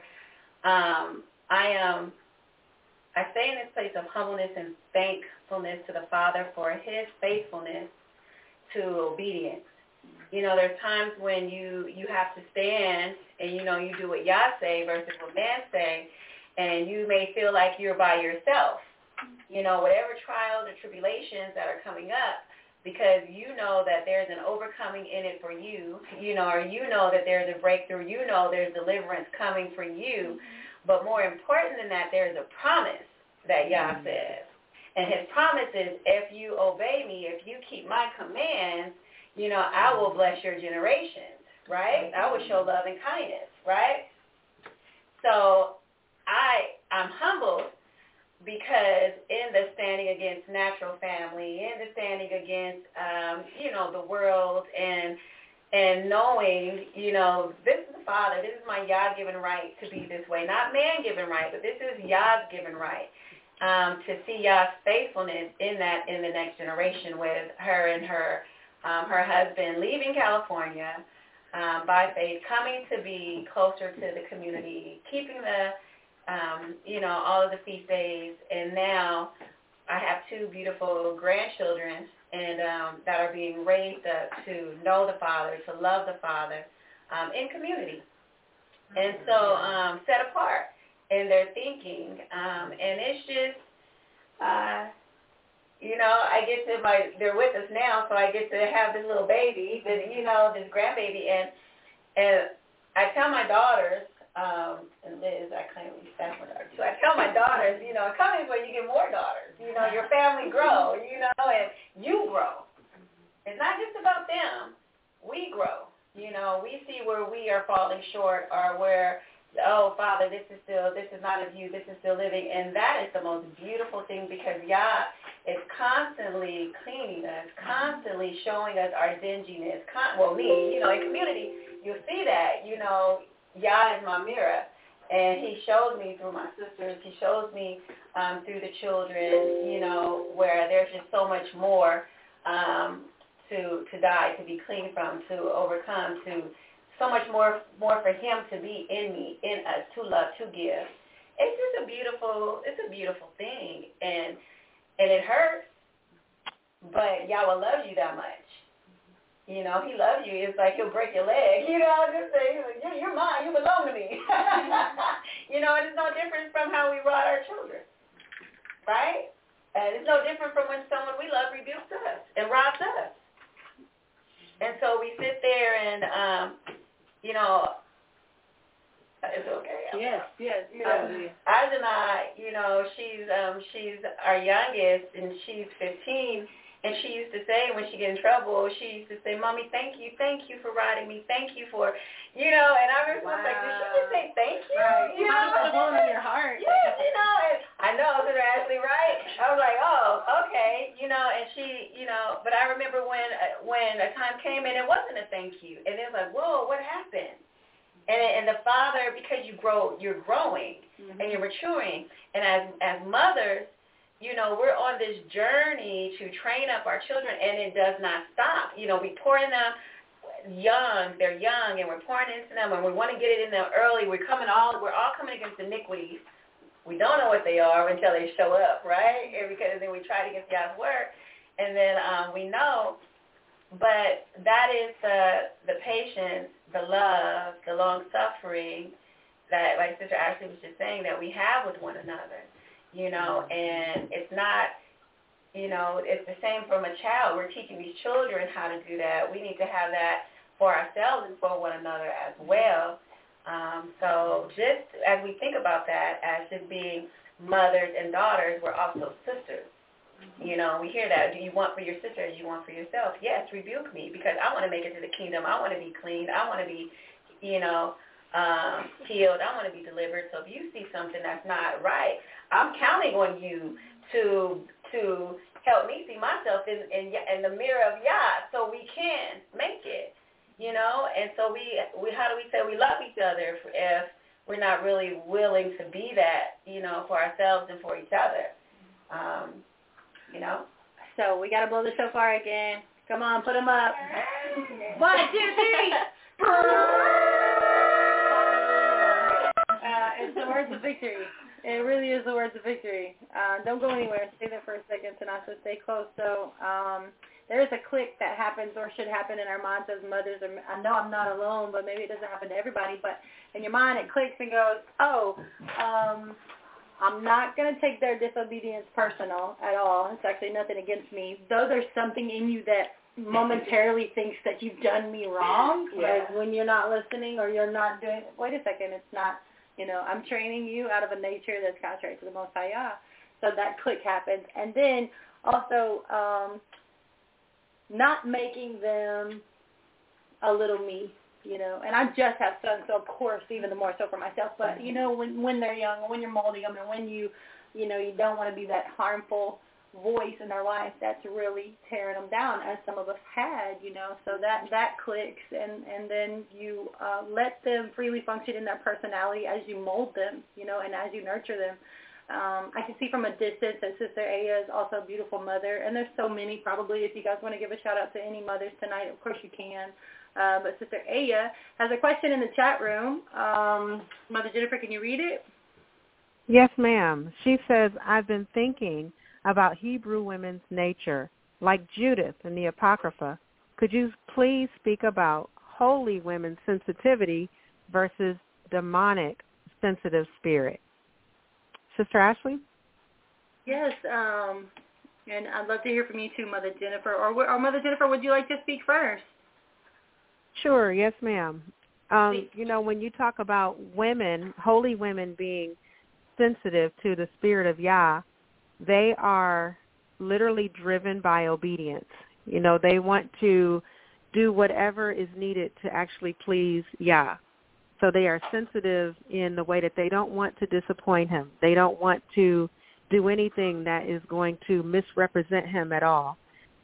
I stay in this place of humbleness and thankfulness to the Father for his faithfulness to obedience. There's times when you have to stand and, you do what Yah say versus what man say, and you may feel like you're by yourself. Whatever trials or tribulations that are coming up, because you know that there's an overcoming in it for you, or you know that there's a breakthrough, you know there's deliverance coming for you. But more important than that, there's a promise that Yah says. And his promise is, if you obey me, if you keep my commands, I will bless your generations, right? I will show love and kindness, right? So I'm humbled because in the standing against natural family, in the standing against, the world, and knowing, this is the Father, this is my Yah-given right to be this way. Not man-given right, but this is Yah's given right, to see Yah's faithfulness in the next generation, with her and her husband leaving California by faith, coming to be closer to the community, keeping the all of the feast days, and now I have 2 beautiful grandchildren, and that are being raised up to know the Father, to love the Father, in community, and so set apart in their thinking, and it's just, I get to they're with us now, so I get to have this little baby, this grandbaby, and I tell my daughters. And Liz, I claim we staff my daughters. So I tell my daughters, come in where you get more daughters. Your family grow, and you grow. It's not just about them. We grow. We see where we are falling short, or where, oh, Father, this is not of you. This is still living. And that is the most beautiful thing, because Yah is constantly cleaning us, constantly showing us our dinginess. Me, in community, you'll see that, Yah is my mirror, and he shows me through my sisters. He shows me through the children, where there's just so much more to die, to be clean from, to overcome, to so much more for him to be in me, in us, to love, to give. It's just a beautiful thing, and it hurts, but Yahweh loves you that much. He loves you. It's like he'll break your leg. Just say, you're mine. You belong to me. And it's no different from how we rod our children, right? And it's no different from when someone we love rebukes us and robs us. And so we sit there and, it's okay. Yes. Ajana, she's our youngest, and she's 15. And she used to say, when she get in trouble, she used to say, Mommy, thank you for riding me. Thank you for, and I remember like, did she just say thank you? Right. The bone in your heart. Yes, and I know, Sister Ashley, right? I was like, oh, okay, and she, but I remember when a time came and it wasn't a thank you. And it was like, whoa, what happened? And the Father, because you're growing, and you're maturing. And as mothers, we're on this journey to train up our children, and it does not stop. We pour in them they're young, and we're pouring into them, and we want to get it in them early. We're all coming against iniquities. We don't know what they are until they show up, right? And because then we try to get God's word, and then we know. But that is the patience, the love, the long-suffering that, like Sister Ashley was just saying, that we have with one another. And it's not, it's the same from a child. We're teaching these children how to do that. We need to have that for ourselves and for one another as well. So just as we think about that as just being mothers and daughters, we're also sisters. We hear that. Do you want for your sister as you want for yourself? Yes, rebuke me, because I want to make it to the kingdom. I want to be clean. I want to be, healed. I want to be delivered. So if you see something that's not right, I'm counting on you to help me see myself in the mirror of Yah, so we can make it, And so we how do we say we love each other if we're not really willing to be that, for ourselves and for each other, So we got to blow the shofar again. Come on, put them up. 1, 2, 3. It's the words of victory. It really is the words of victory. Don't go anywhere. Stay there for a second, Tanasha. Stay close. So there is a click that happens or should happen in our minds as mothers. I know I'm not alone, but maybe it doesn't happen to everybody. But in your mind, it clicks and goes, I'm not going to take their disobedience personal at all. It's actually nothing against me. Though there's something in you that momentarily thinks that you've done me wrong, like when you're not listening or you're not doing, wait a second, it's not, I'm training you out of a nature that's contrary to the Most High Yah. So that click happens. And then also not making them a little me, and I just have sons, so of course even the more so for myself, but when they're young, when you're molding them, and when you don't want to be that harmful voice in their life that's really tearing them down, as some of us had, so that clicks, and then you let them freely function in their personality as you mold them, and as you nurture them. I can see from a distance that Sister Aya is also a beautiful mother, and there's so many probably. If you guys want to give a shout out to any mothers tonight, of course you can. But Sister Aya has a question in the chat room. Mother Jennifer, can you read it? Yes, ma'am. She says, I've been thinking about Hebrew women's nature, like Judith in the Apocrypha. Could you please speak about holy women's sensitivity versus demonic sensitive spirit? Sister Ashley? Yes, and I'd love to hear from you too, Mother Jennifer. Or Mother Jennifer, would you like to speak first? Sure, yes, ma'am. When you talk about women, holy women being sensitive to the spirit of Yah, they are literally driven by obedience. They want to do whatever is needed to actually please Yah. So they are sensitive in the way that they don't want to disappoint him. They don't want to do anything that is going to misrepresent him at all.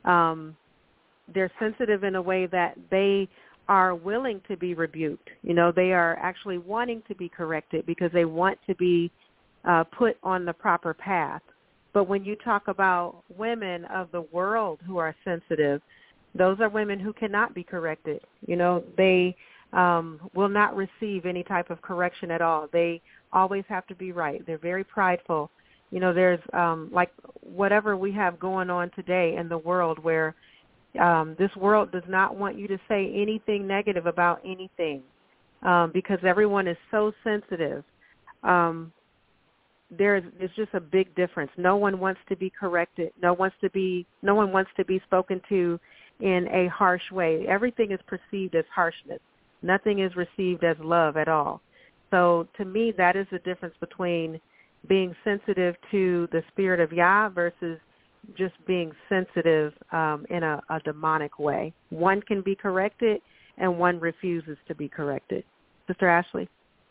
They're sensitive in a way that they are willing to be rebuked. They are actually wanting to be corrected because they want to be put on the proper path. But when you talk about women of the world who are sensitive, those are women who cannot be corrected. They will not receive any type of correction at all. They always have to be right. They're very prideful. There's like whatever we have going on today in the world where this world does not want you to say anything negative about anything because everyone is so sensitive. There's just a big difference. No one wants to be corrected. No one wants to be spoken to in a harsh way. Everything is perceived as harshness. Nothing is received as love at all. So to me, that is the difference between being sensitive to the spirit of Yah versus just being sensitive in a demonic way. One can be corrected and one refuses to be corrected. Sister Ashley?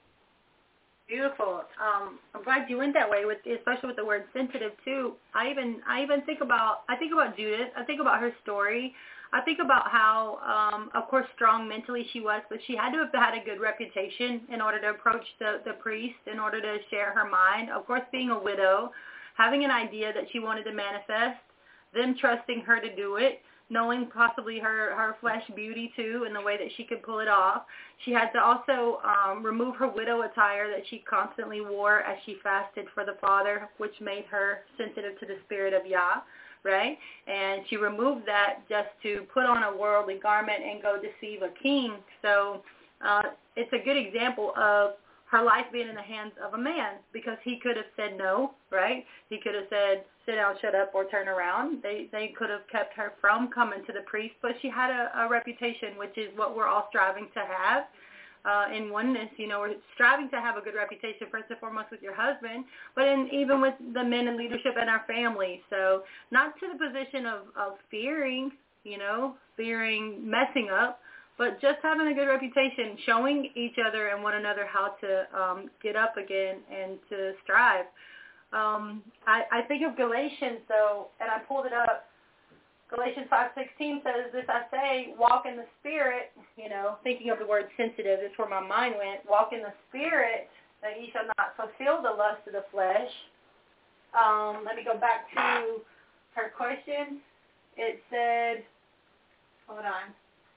Beautiful. I'm glad you went that way, especially with the word sensitive too. I even think about Judith. I think about her story. I think about how, of course, strong mentally she was, but she had to have had a good reputation in order to approach the priest, in order to share her mind. Of course, being a widow, having an idea that she wanted to manifest, them trusting her to do it, knowing possibly her flesh beauty too and the way that she could pull it off. She had to also remove her widow attire that she constantly wore as she fasted for the Father, which made her sensitive to the spirit of Yah. Right? And she removed that just to put on a worldly garment and go deceive a king. So it's a good example of her life being in the hands of a man, because he could have said no, right? He could have said, sit down, shut up, or turn around. They could have kept her from coming to the priest, but she had a reputation, which is what we're all striving to have. In oneness, we're striving to have a good reputation first and foremost with your husband, but even with the men in leadership and our family. So not to the position of fearing messing up, but just having a good reputation, showing each other and one another how to get up again and to strive. I think of Galatians, though, and I pulled it up. Galatians 5:16 says, this I say, walk in the Spirit, thinking of the word sensitive, that's where my mind went, walk in the Spirit, that ye shall not fulfill the lust of the flesh. Let me go back to her question. It said, hold on,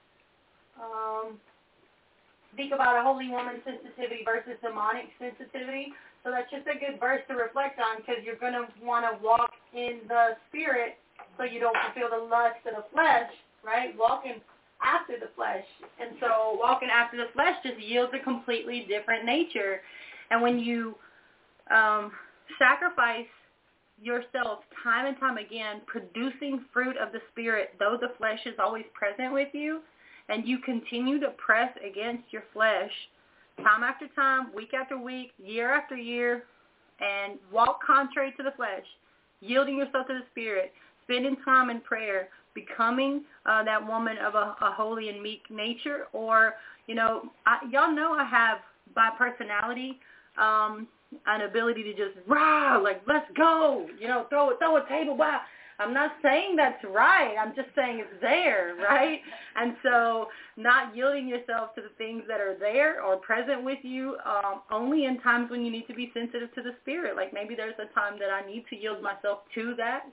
speak about a holy woman's sensitivity versus demonic sensitivity. So that's just a good verse to reflect on, because you're going to want to walk in the Spirit so you don't fulfill the lust of the flesh, right? Walking after the flesh. And so walking after the flesh just yields a completely different nature. And when you sacrifice yourself time and time again, producing fruit of the Spirit, though the flesh is always present with you, and you continue to press against your flesh time after time, week after week, year after year, and walk contrary to the flesh, yielding yourself to the Spirit, spending time in prayer, becoming that woman of a holy and meek nature, or, y'all know I have, by personality, an ability to just, rah, like, let's go, throw a table, wow. I'm not saying that's right. I'm just saying it's there, right? And so not yielding yourself to the things that are there or present with you only in times when you need to be sensitive to the Spirit. Like maybe there's a time that I need to yield myself to that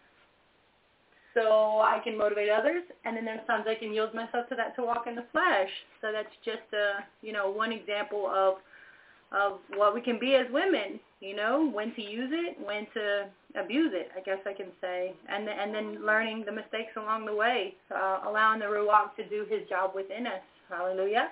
so I can motivate others, and then there's times I can yield myself to that to walk in the flesh. So that's just one example of what we can be as women, when to use it, when to abuse it, I guess I can say, and then learning the mistakes along the way, allowing the Ruach to do his job within us. Hallelujah.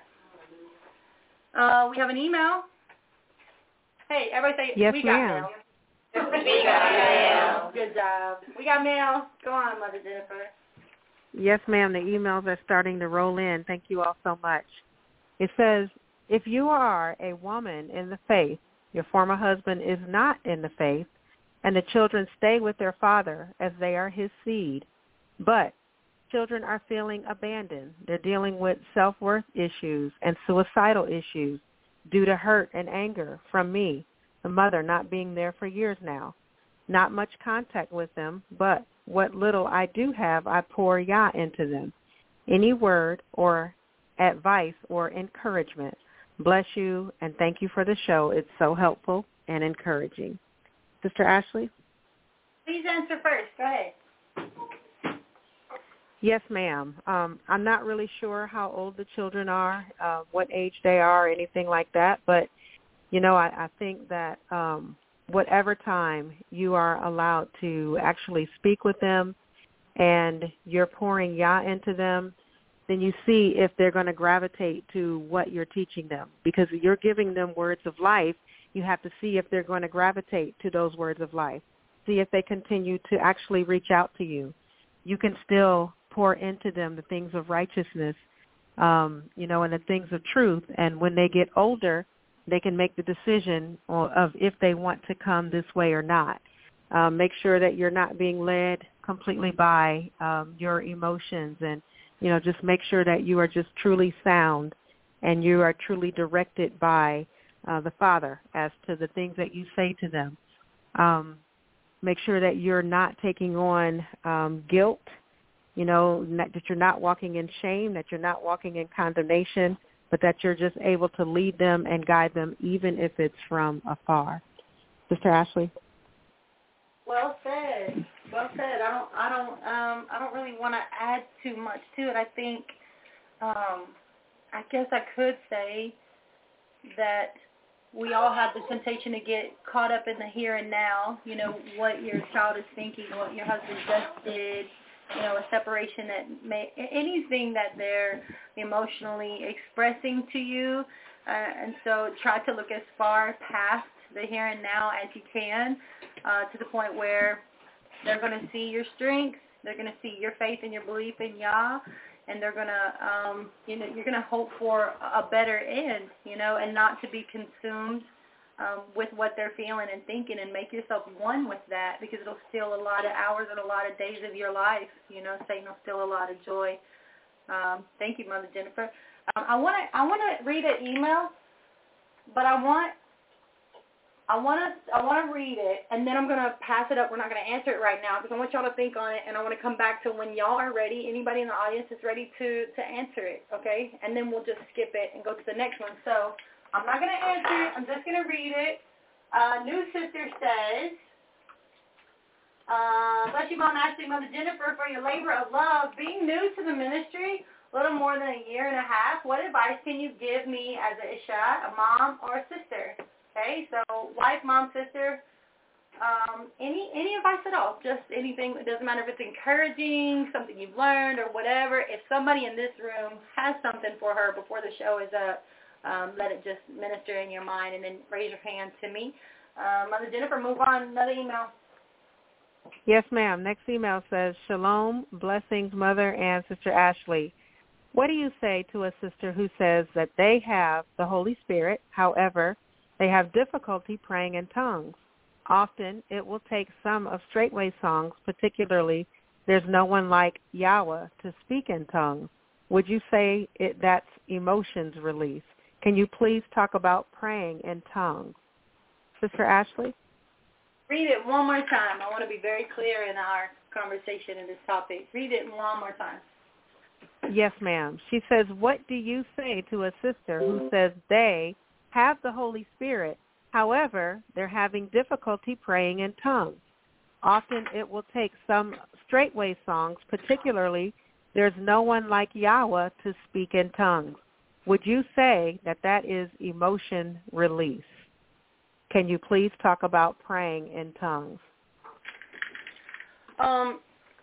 We have an email. Hey, everybody say, yes, we got ma'am. mail. We got mail. Good job. We got mail. Go on, Mother Jennifer. Yes, ma'am. The emails are starting to roll in. Thank you all so much. It says, if you are a woman in the faith, your former husband is not in the faith, and the children stay with their father as they are his seed, but children are feeling abandoned. They're dealing with self-worth issues and suicidal issues due to hurt and anger from me, the mother, not being there for years now. Not much contact with them, but what little I do have, I pour Yah into them. Any word or advice or encouragement. Bless you, and thank you for the show. It's so helpful and encouraging. Sister Ashley? Please answer first. Go ahead. Yes, ma'am. I'm not really sure how old the children are, what age they are, or anything like that, but, I think that whatever time you are allowed to actually speak with them and you're pouring Yah into them, then you see if they're going to gravitate to what you're teaching them. Because you're giving them words of life, you have to see if they're going to gravitate to those words of life. See if they continue to actually reach out to you. You can still pour into them the things of righteousness, and the things of truth. And when they get older, they can make the decision of if they want to come this way or not. Make sure that you're not being led completely by your emotions, and just make sure that you are just truly sound and you are truly directed by the Father as to the things that you say to them. Make sure that you're not taking on guilt, that you're not walking in shame, that you're not walking in condemnation, but that you're just able to lead them and guide them even if it's from afar. Sister Ashley? Well said. Well said. I don't really want to add too much to it. I think, I guess I could say that we all have the temptation to get caught up in the here and now, what your child is thinking, what your husband just did, a separation that anything that they're emotionally expressing to you. And so try to look as far past the here and now as you can, to the point where they're going to see your strength, they're going to see your faith and your belief in Yah, and they're going to, you're going to hope for a better end, and not to be consumed with what they're feeling and thinking, and make yourself one with that, because it'll steal a lot of hours and a lot of days of your life. Satan will steal a lot of joy. Thank you, Mother Jennifer. I want to read an email, but I want to read it, and then I'm going to pass it up. We're not going to answer it right now because I want y'all to think on it, and I want to come back to when y'all are ready. Anybody in the audience is ready to answer it, okay? And then we'll just skip it and go to the next one. So I'm not going to answer it. I'm just going to read it. New sister says, bless you, Mom Ashley, Mother Jennifer, for your labor of love. Being new to the ministry, a little more than a year and a half, what advice can you give me as a Isha, a mom, or a sister? Okay, so wife, mom, sister, any advice at all, just anything. It doesn't matter if it's encouraging, something you've learned or whatever. If somebody in this room has something for her before the show is up, let it just minister in your mind, and then raise your hand to me. Mother Jennifer, move on. Another email. Yes, ma'am. Next email says, Shalom, blessings, Mother and Sister Ashley. What do you say to a sister who says that they have the Holy Spirit, however, they have difficulty praying in tongues? Often it will take some of Straightway songs, particularly There's No One Like Yahweh, to speak in tongues. Would you say that's emotions release? Can you please talk about praying in tongues? Sister Ashley? Read it one more time. I want to be very clear in our conversation in this topic. Read it one more time. Yes, ma'am. She says, what do you say to a sister who says they have the Holy Spirit, however, they're having difficulty praying in tongues? Often it will take some Straightway songs, particularly There's No One Like Yahweh, to speak in tongues. Would you say that is emotion release? Can you please talk about praying in tongues? A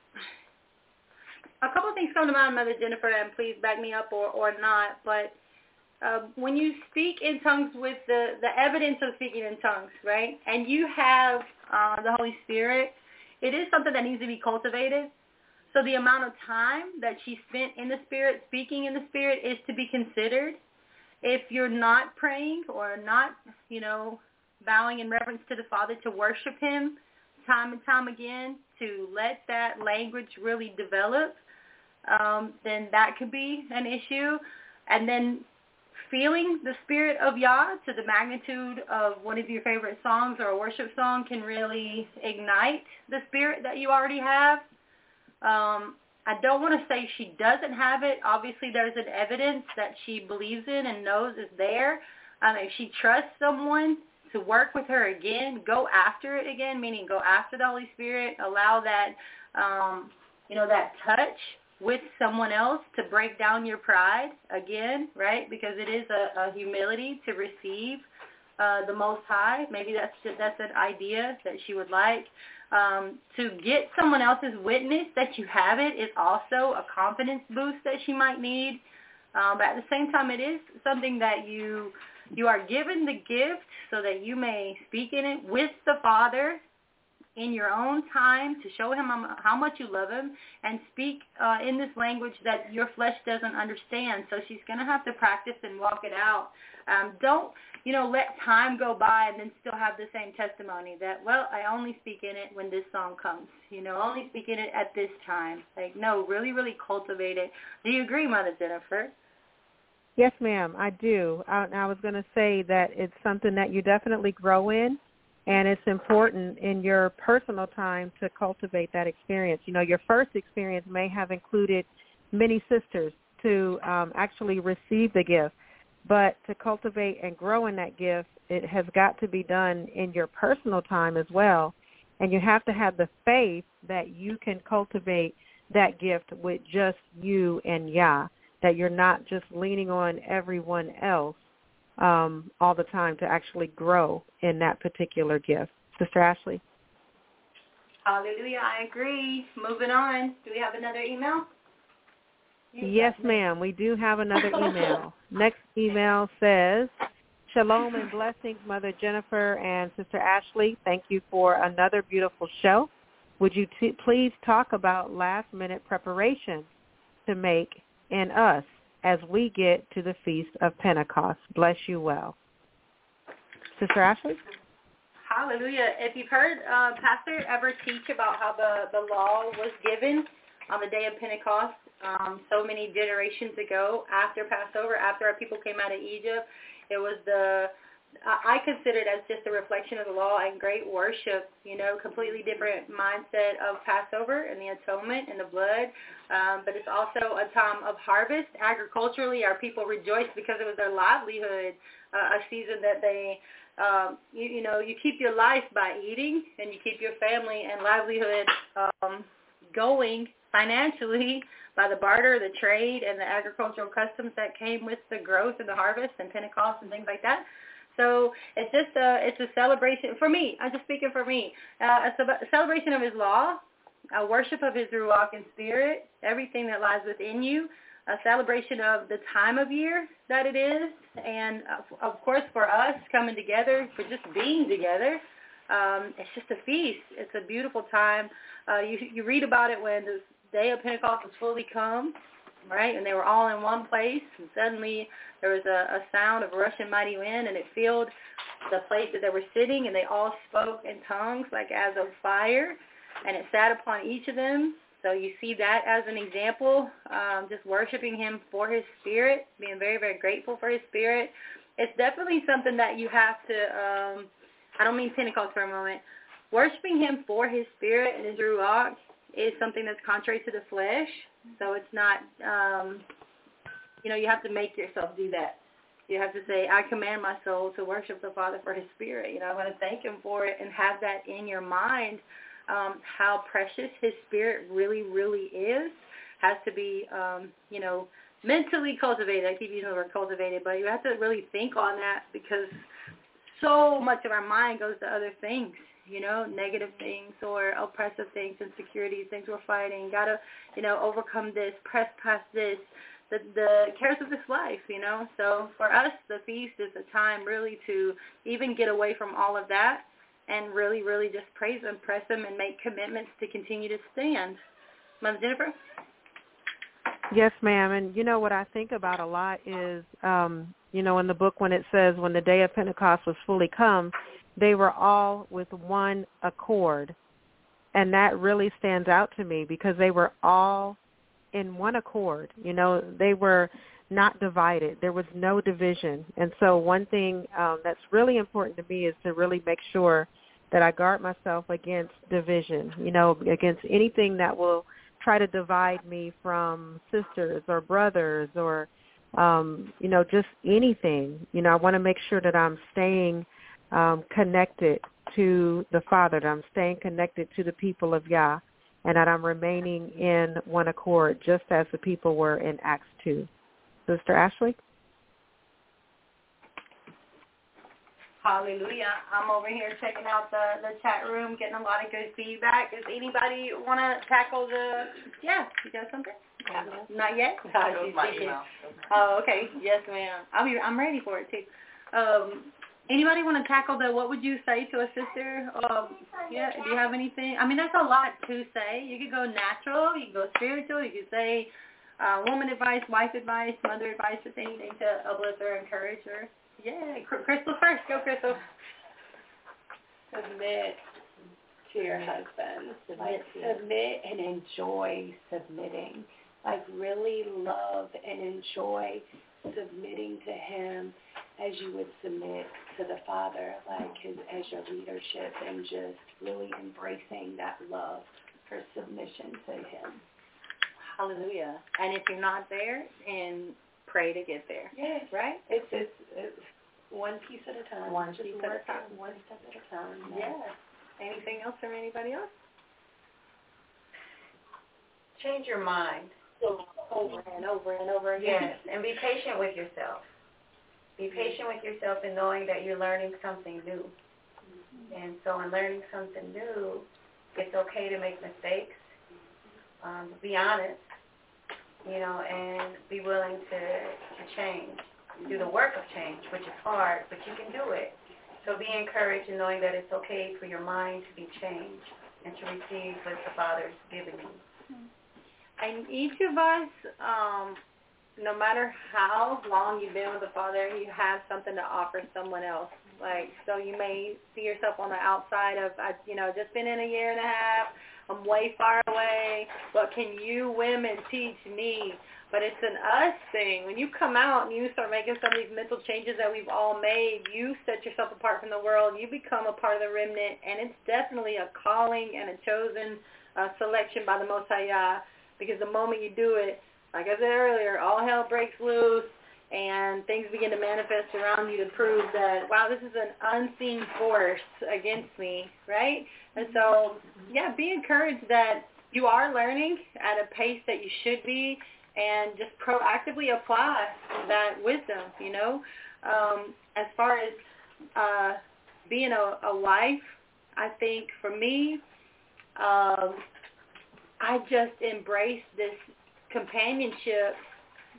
couple of things come to mind, Mother Jennifer, and please back me up or not. But when you speak in tongues with the evidence of speaking in tongues, right, and you have the Holy Spirit, it is something that needs to be cultivated. So the amount of time that she spent in the Spirit, speaking in the Spirit, is to be considered. If you're not praying or not, bowing in reverence to the Father to worship him time and time again, to let that language really develop, then that could be an issue. And then feeling the Spirit of Yah to the magnitude of one of your favorite songs or a worship song can really ignite the Spirit that you already have. I don't want to say she doesn't have it. Obviously, there's an evidence that she believes in and knows is there. If she trusts someone to work with her again, go after it again, meaning go after the Holy Spirit, allow that, that touch with someone else to break down your pride again, right? Because it is a humility to receive the Most High. Maybe that's an idea that she would like. To get someone else's witness that you have it is also a confidence boost that she might need. But at the same time, it is something that you are given the gift so that you may speak in it with the Father in your own time to show him how much you love him and speak in this language that your flesh doesn't understand. So she's going to have to practice and walk it out. Don't let time go by and then still have the same testimony that, well, I only speak in it when this song comes. Only speak in it at this time. No, really, really cultivate it. Do you agree, Mother Jennifer? Yes, ma'am, I do. I was going to say that it's something that you definitely grow in, and it's important in your personal time to cultivate that experience. Your first experience may have included many sisters to actually receive the gift, but to cultivate and grow in that gift, it has got to be done in your personal time as well, and you have to have the faith that you can cultivate that gift with just you and Yah, that you're not just leaning on everyone else all the time to actually grow in that particular gift. Sister Ashley? Hallelujah, I agree. Moving on. Do we have another email? Yes, ma'am. We do have another email. Next email says, Shalom and blessings, Mother Jennifer and Sister Ashley. Thank you for another beautiful show. Would you please talk about last-minute preparation to make in us as we get to the Feast of Pentecost? Bless you well. Sister Ashley? Hallelujah. If you've heard Pastor ever teach about how the law was given on the day of Pentecost so many generations ago after Passover, after our people came out of Egypt, it was I consider it as just a reflection of the law and great worship, completely different mindset of Passover and the atonement and the blood. But it's also a time of harvest. Agriculturally, our people rejoiced because it was their livelihood, a season that they, you keep your life by eating, and you keep your family and livelihood going financially by the barter, the trade, and the agricultural customs that came with the growth and the harvest and Pentecost and things like that. So it's just it's a celebration for me. I'm just speaking for me. A celebration of his law, a worship of his Ruach and Spirit, everything that lies within you, a celebration of the time of year that it is, and of course for us coming together, for just being together. It's just a feast. It's a beautiful time. You read about it when the day of Pentecost was fully come, right? And they were all in one place, and suddenly there was a sound of a rushing mighty wind, and it filled the place that they were sitting, and they all spoke in tongues like as of fire, and it sat upon each of them. So you see that as an example, just worshiping him for his spirit, being very, very grateful for his spirit. It's definitely something that you have to, I don't mean Pentecost for a moment, worshiping him for his spirit and his ruach is something that's contrary to the flesh. So it's not, you have to make yourself do that. You have to say, I command my soul to worship the Father for his spirit. I want to thank him for it and have that in your mind. How precious his spirit really, really is, has to be, mentally cultivated. I keep using the word cultivated, but you have to really think on that because so much of our mind goes to other things, negative things or oppressive things, insecurities, things we're fighting. Got to, overcome this, press past this, the cares of this life, So for us, the feast is a time really to even get away from all of that and really, really just praise him, press him, and make commitments to continue to stand. Mother Jennifer? Yes, ma'am. And what I think about a lot is, in the book when it says when the day of Pentecost was fully come, they were all with one accord. And that really stands out to me because they were all in one accord. They were not divided. There was no division. And so one thing that's really important to me is to really make sure that I guard myself against division, against anything that will try to divide me from sisters or brothers or, just anything. I want to make sure that I'm staying connected to the Father, that I'm staying connected to the people of Yah, and that I'm remaining in one accord just as the people were in Acts 2. Sister Ashley? Hallelujah. I'm over here checking out the chat room, getting a lot of good feedback. Does anybody want to tackle yeah, you got something? Yeah. Not yet? Oh, okay. Yes, ma'am. I'm ready for it, too. Anybody want to tackle what would you say to a sister? Yeah, do you have anything? There's a lot to say. You could go natural. You could go spiritual. You could say woman advice, wife advice, mother advice, just anything to uplift or encourage her. Yeah, Crystal first. Go, Crystal. Submit to your husband. Submit and enjoy submitting. Really love and enjoy submitting to him as you would submit to the Father, as your leadership, and just really embracing that love for submission to him. Hallelujah. And if you're not there, and pray to get there. Yes. Right? It's one piece at a time. One piece at a time. One step at a time. Yes. Anything else from anybody else? Change your mind. Over and over and over again. Yes, and be patient with yourself. Be patient with yourself in knowing that you're learning something new. And so in learning something new, it's okay to make mistakes. Be honest, and be willing to change. Do the work of change, which is hard, but you can do it. So be encouraged in knowing that it's okay for your mind to be changed and to receive what the Father's given you. And each of us, no matter how long you've been with the Father, you have something to offer someone else. So you may see yourself on the outside of, just been in a year and a half, I'm way far away. What can you women teach me? But it's an us thing. When you come out and you start making some of these mental changes that we've all made, you set yourself apart from the world. You become a part of the remnant, and it's definitely a calling and a chosen selection by the Most High Yah. Because the moment you do it, like I said earlier, all hell breaks loose, and things begin to manifest around you to prove that, wow, this is an unseen force against me, right? And so, yeah, be encouraged that you are learning at a pace that you should be, and just proactively apply that wisdom, As far as being a wife, I think for me, I just embrace this companionship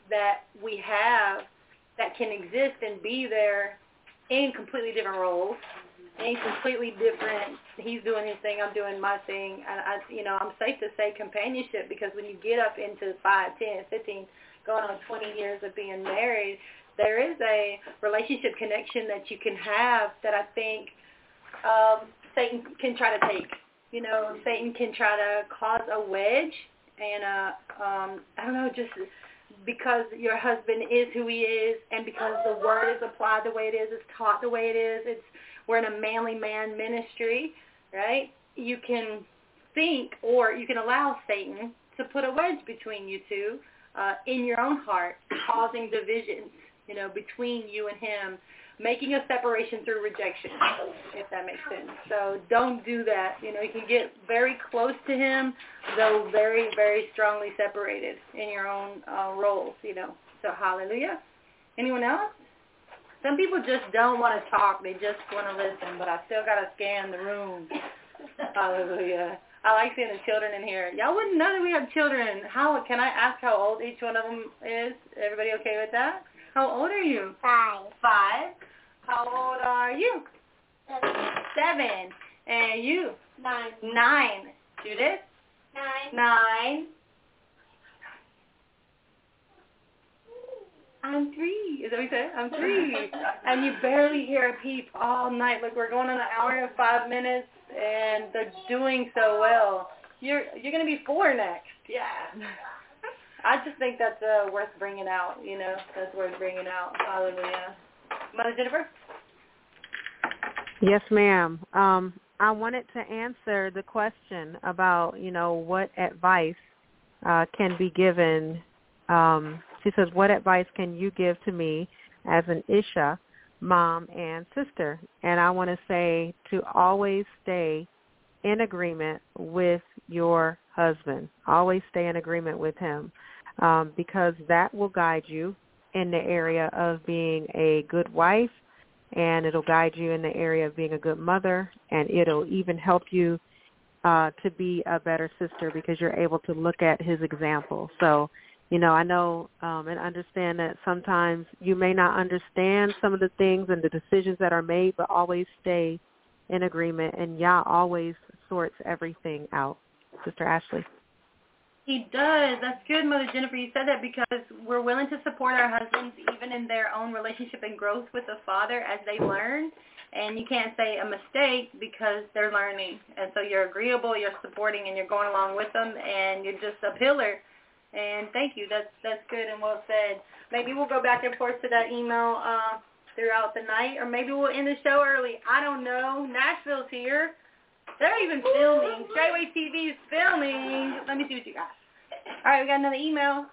that we have that can exist and be there in completely different roles, in completely different, he's doing his thing, I'm doing my thing, and I'm safe to say companionship, because when you get up into 5, 10, 15, going on 20 years of being married, there is a relationship connection that you can have that I think Satan can try to take. Satan can try to cause a wedge, and I don't know, just because your husband is who he is, and because the word is applied the way it is, it's taught the way it is, we're in a manly man ministry, right? You can think, or you can allow Satan to put a wedge between you two in your own heart, causing divisions, between you and him, making a separation through rejection, if that makes sense. So don't do that. You can get very close to him, though very, very strongly separated in your own roles, So hallelujah. Anyone else? Some people just don't want to talk. They just want to listen, but I still got to scan the room. Hallelujah. I like seeing the children in here. Y'all wouldn't know that we have children. Can I ask how old each one of them is? Everybody okay with that? How old are you? 5. 5. How old are you? 7. And you? 9. 9. Judith? 9. 9. I'm 3. Is that what you said? I'm 3. And you barely hear a peep all night. Look, we're going on an hour and 5 minutes, and they're doing so well. You're going to be 4 next. Yeah. I just think that's worth bringing out, That's worth bringing out. Hallelujah. Mother Jennifer? Yes, ma'am. I wanted to answer the question about, what advice can be given. She says, what advice can you give to me as an Isha, mom, and sister? And I want to say to always stay in agreement with your husband. Always stay in agreement with him, because that will guide you in the area of being a good wife, and it'll guide you in the area of being a good mother, and it'll even help you to be a better sister, because you're able to look at his example. So, I know and understand that sometimes you may not understand some of the things and the decisions that are made, but always stay in agreement, and Yah always sorts everything out. Sister Ashley. He does. That's good, Mother Jennifer. You said that because we're willing to support our husbands even in their own relationship and growth with the Father as they learn. And you can't say a mistake because they're learning. And so you're agreeable, you're supporting, and you're going along with them, and you're just a pillar. And thank you. That's good and well said. Maybe we'll go back and forth to that email throughout the night, or maybe we'll end the show early. I don't know. Nashville's here. They're even filming. Straightway TV is filming. Let me see what you got. All right, we got another email.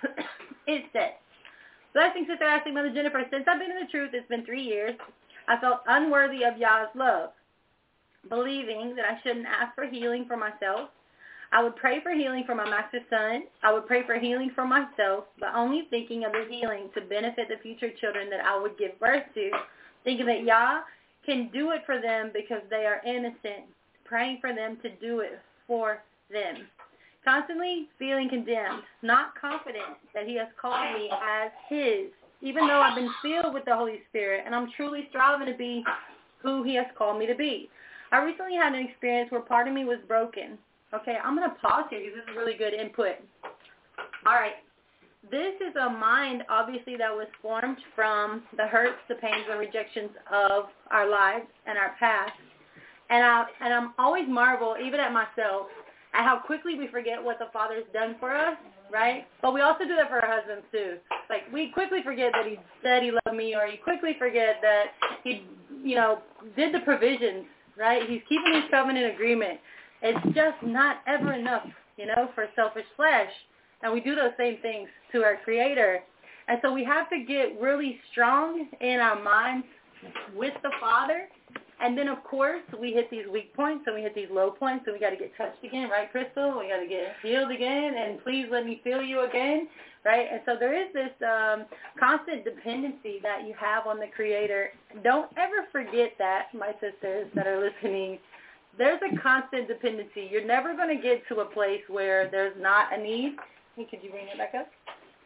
It says, Blessings, Sister Ashley, Mother Jennifer. Since I've been in the truth, it's been 3 years. I felt unworthy of Yah's love, believing that I shouldn't ask for healing for myself. I would pray for healing for my master son. I would pray for healing for myself, but only thinking of the healing to benefit the future children that I would give birth to, thinking that Yah can do it for them because they are innocent, praying for them to do it for them. Constantly feeling condemned, not confident that he has called me as his, even though I've been filled with the Holy Spirit, and I'm truly striving to be who he has called me to be. I recently had an experience where part of me was broken. Okay, I'm going to pause here because this is really good input. All right. This is a mind, obviously, that was formed from the hurts, the pains, the rejections of our lives and our past. And I'm always marvel, even at myself, at how quickly we forget what the Father's done for us, right? But we also do that for our husbands, too. Like, we quickly forget that he said he loved me, or you quickly forget that he, did the provisions, right? He's keeping his covenant agreement. It's just not ever enough, for selfish flesh. And we do those same things to our Creator. And so we have to get really strong in our minds with the Father. And then, of course, we hit these weak points and we hit these low points, and we got to get touched again, right, Crystal? We got to get healed again, and please let me feel you again, right? And so there is this constant dependency that you have on the Creator. Don't ever forget that, my sisters that are listening. There's a constant dependency. You're never going to get to a place where there's not a need. Hey, could you bring it back up?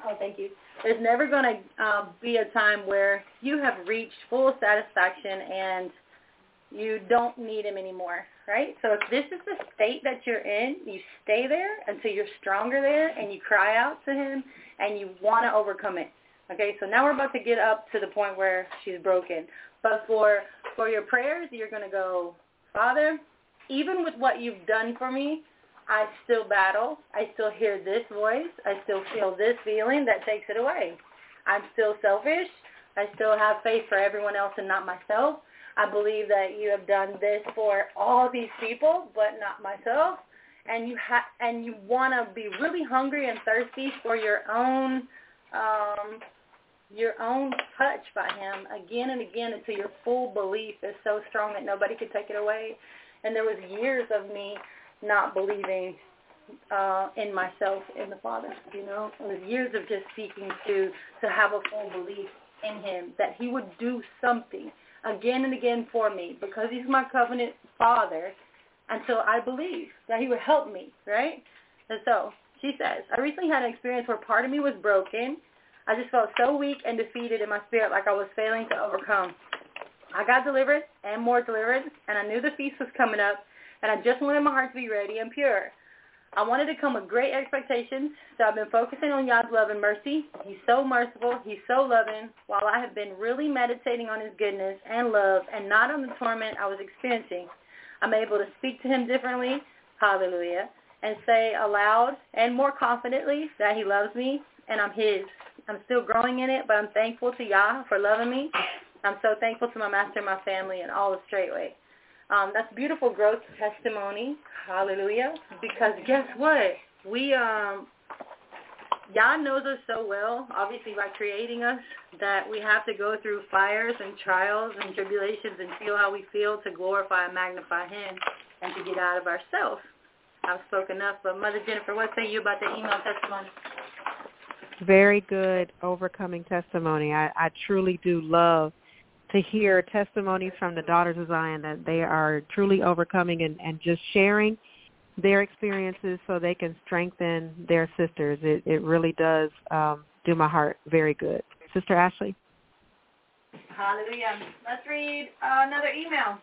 Oh, thank you. There's never going to be a time where you have reached full satisfaction and you don't need him anymore, right? So if this is the state that you're in, you stay there until you're stronger there and you cry out to him and you want to overcome it. Okay, so now we're about to get up to the point where she's broken. But for your prayers, you're going to go, Father, even with what you've done for me, I still battle. I still hear this voice. I still feel this feeling that takes it away. I'm still selfish. I still have faith for everyone else and not myself. I believe that you have done this for all these people, but not myself. And you want to be really hungry and thirsty for your own touch by him again and again until your full belief is so strong that nobody could take it away. And there was years of me not believing in myself, in the Father, you know. It was years of just seeking to have a full belief in him, that he would do something again and again for me because he's my covenant Father, until I believe that he would help me, right? And so she says, I recently had an experience where part of me was broken. I just felt so weak and defeated in my spirit, like I was failing to overcome. I got delivered and more delivered, and I knew the feast was coming up, and I just wanted my heart to be ready and pure. I wanted to come with great expectations, so I've been focusing on God's love and mercy. He's so merciful. He's so loving. While I have been really meditating on his goodness and love and not on the torment I was experiencing, I'm able to speak to him differently, hallelujah, and say aloud and more confidently that he loves me and I'm his. I'm still growing in it, but I'm thankful to Yah for loving me. I'm so thankful to my master and my family and all of Straightway. That's beautiful growth testimony. Hallelujah. Because guess what? Yah knows us so well, obviously by creating us, that we have to go through fires and trials and tribulations and feel how we feel to glorify and magnify him and to get out of ourselves. I've spoken enough, but Mother Jennifer, what say you about the email testimony? Very good overcoming testimony. I truly do love to hear testimonies from the Daughters of Zion that they are truly overcoming and just sharing their experiences so they can strengthen their sisters. It really does do my heart very good. Sister Ashley? Hallelujah. Let's read another email.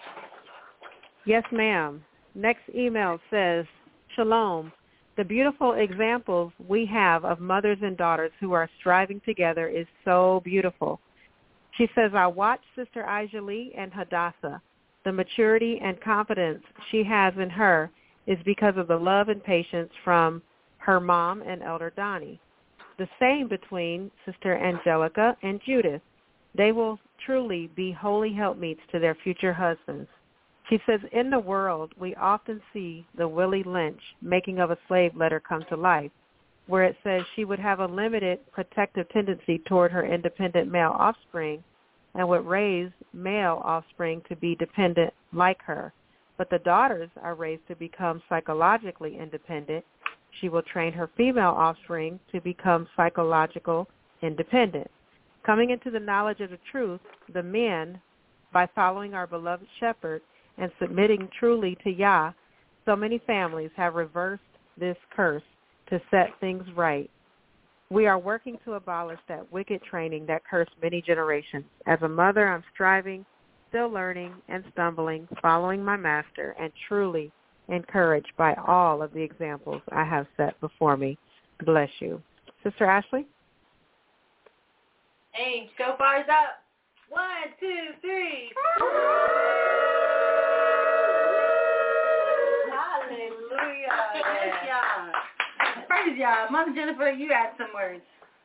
Yes, ma'am. Next email says, Shalom. The beautiful examples we have of mothers and daughters who are striving together is so beautiful. She says, I watched Sister Aisha and Hadassah. The maturity and confidence she has in her is because of the love and patience from her mom and Elder Donnie. The same between Sister Angelica and Judith. They will truly be holy helpmeets to their future husbands. She says, in the world, we often see the Willie Lynch making of a slave letter come to life, where it says she would have a limited protective tendency toward her independent male offspring and would raise male offspring to be dependent like her. But the daughters are raised to become psychologically independent. She will train her female offspring to become psychological independent. Coming into the knowledge of the truth, the men, by following our beloved shepherd and submitting truly to Yah, so many families have reversed this curse to set things right. We are working to abolish that wicked training that cursed many generations. As a mother, I'm striving, still learning and stumbling, following my master, and truly encouraged by all of the examples I have set before me. Bless you. Sister Ashley? Hey, shofar's up. 1, 2, 3. Hallelujah. Praise Yah. Praise Yah. Mother Jennifer, you add some words.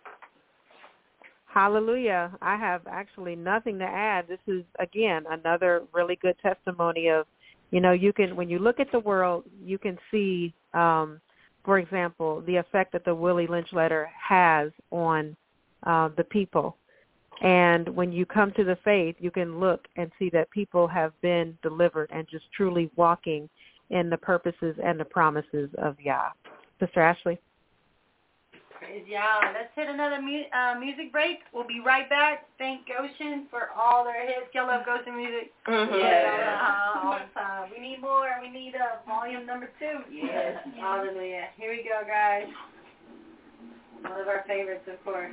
Hallelujah. I have actually nothing to add. This is, again, another really good testimony of, you can, when you look at the world, you can see, for example, the effect that the Willie Lynch letter has on the people. And when you come to the faith, you can look and see that people have been delivered and just truly walking in the purposes and the promises of Yah. Sister Ashley? Praise Yah. Let's hit another music break. We'll be right back. Thank Goshen for all their hits. Y'all love Goshen music? Mm-hmm. Yeah. All the time. We need more. We need volume number 2. Yes. Hallelujah. Here we go, guys. One of our favorites, of course.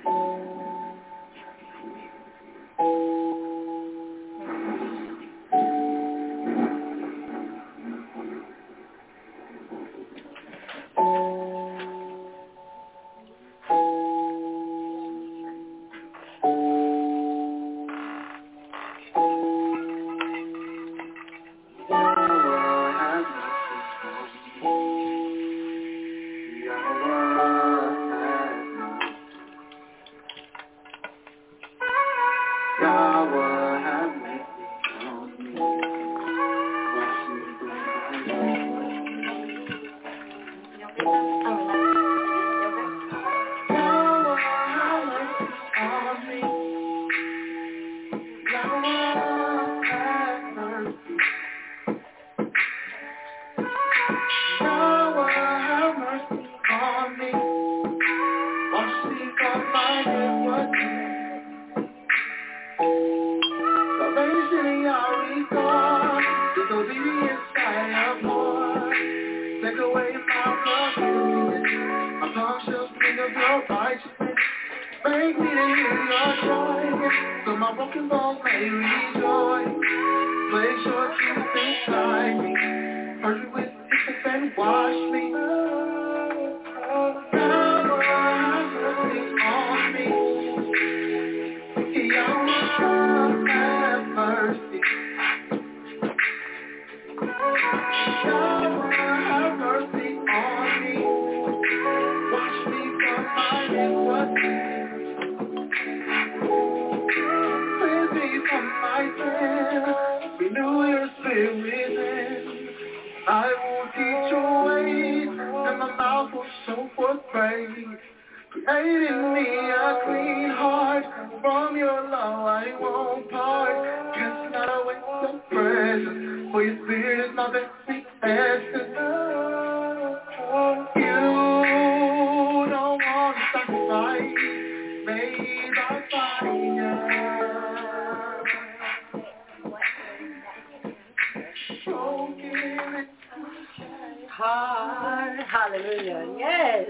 Hallelujah. Yes.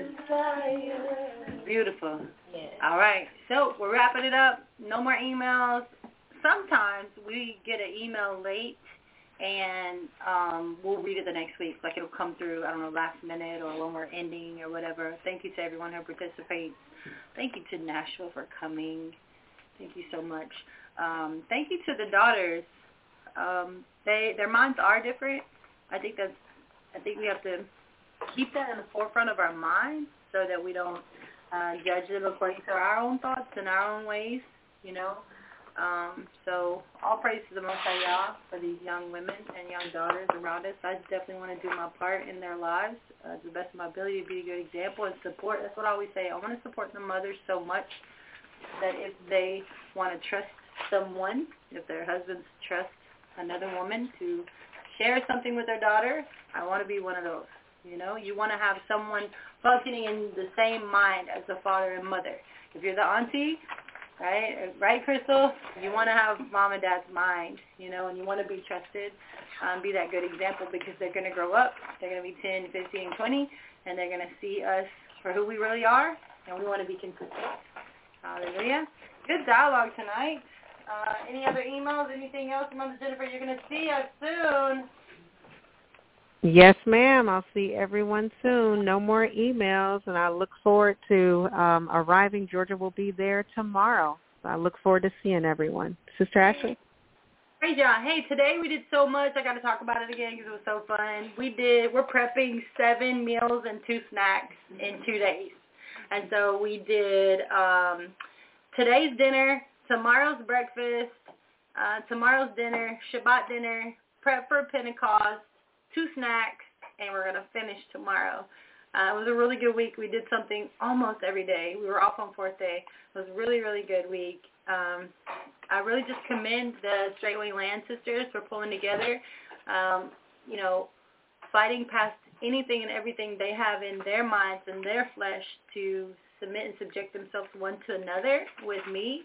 Beautiful. Yes. All right. So we're wrapping it up. No more emails. Sometimes we get an email late and we'll read it the next week. Like it'll come through, I don't know, last minute or when we're ending or whatever. Thank you to everyone who participates. Thank you to Nashville for coming. Thank you so much. Thank you to the daughters. Their minds are different. I think we have to keep that in the forefront of our minds so that we don't judge them according to our own thoughts and our own ways, you know. So all praise to the Most High Yah for these young women and young daughters around us. I definitely want to do my part in their lives to the best of my ability to be a good example and support. That's what I always say. I want to support the mothers so much that if they want to trust someone, if their husbands trust another woman to share something with their daughter, I want to be one of those. You know, you want to have someone functioning in the same mind as the father and mother. If you're the auntie, right, Crystal? You want to have mom and dad's mind, you know, and you want to be trusted, be that good example because they're going to grow up. They're going to be 10, 15, 20, and they're going to see us for who we really are, and we want to be consistent. Hallelujah. Good dialogue tonight. Any other emails, anything else? Mother Jennifer, you're going to see us soon. Yes, ma'am. I'll see everyone soon. No more emails, and I look forward to arriving. Georgia will be there tomorrow. So I look forward to seeing everyone. Sister Ashley? Hey, John. Hey, today we did so much. I got to talk about it again because it was so fun. We're prepping 7 meals and 2 snacks in 2 days. And so we did today's dinner, tomorrow's breakfast, tomorrow's dinner, Shabbat dinner, prep for Pentecost, 2 snacks, and we're going to finish tomorrow. It was a really good week. We did something almost every day. We were off on 4th day. It was a really, really good week. I really just commend the Straightway Land sisters for pulling together, you know, fighting past anything and everything they have in their minds and their flesh to submit and subject themselves one to another with me.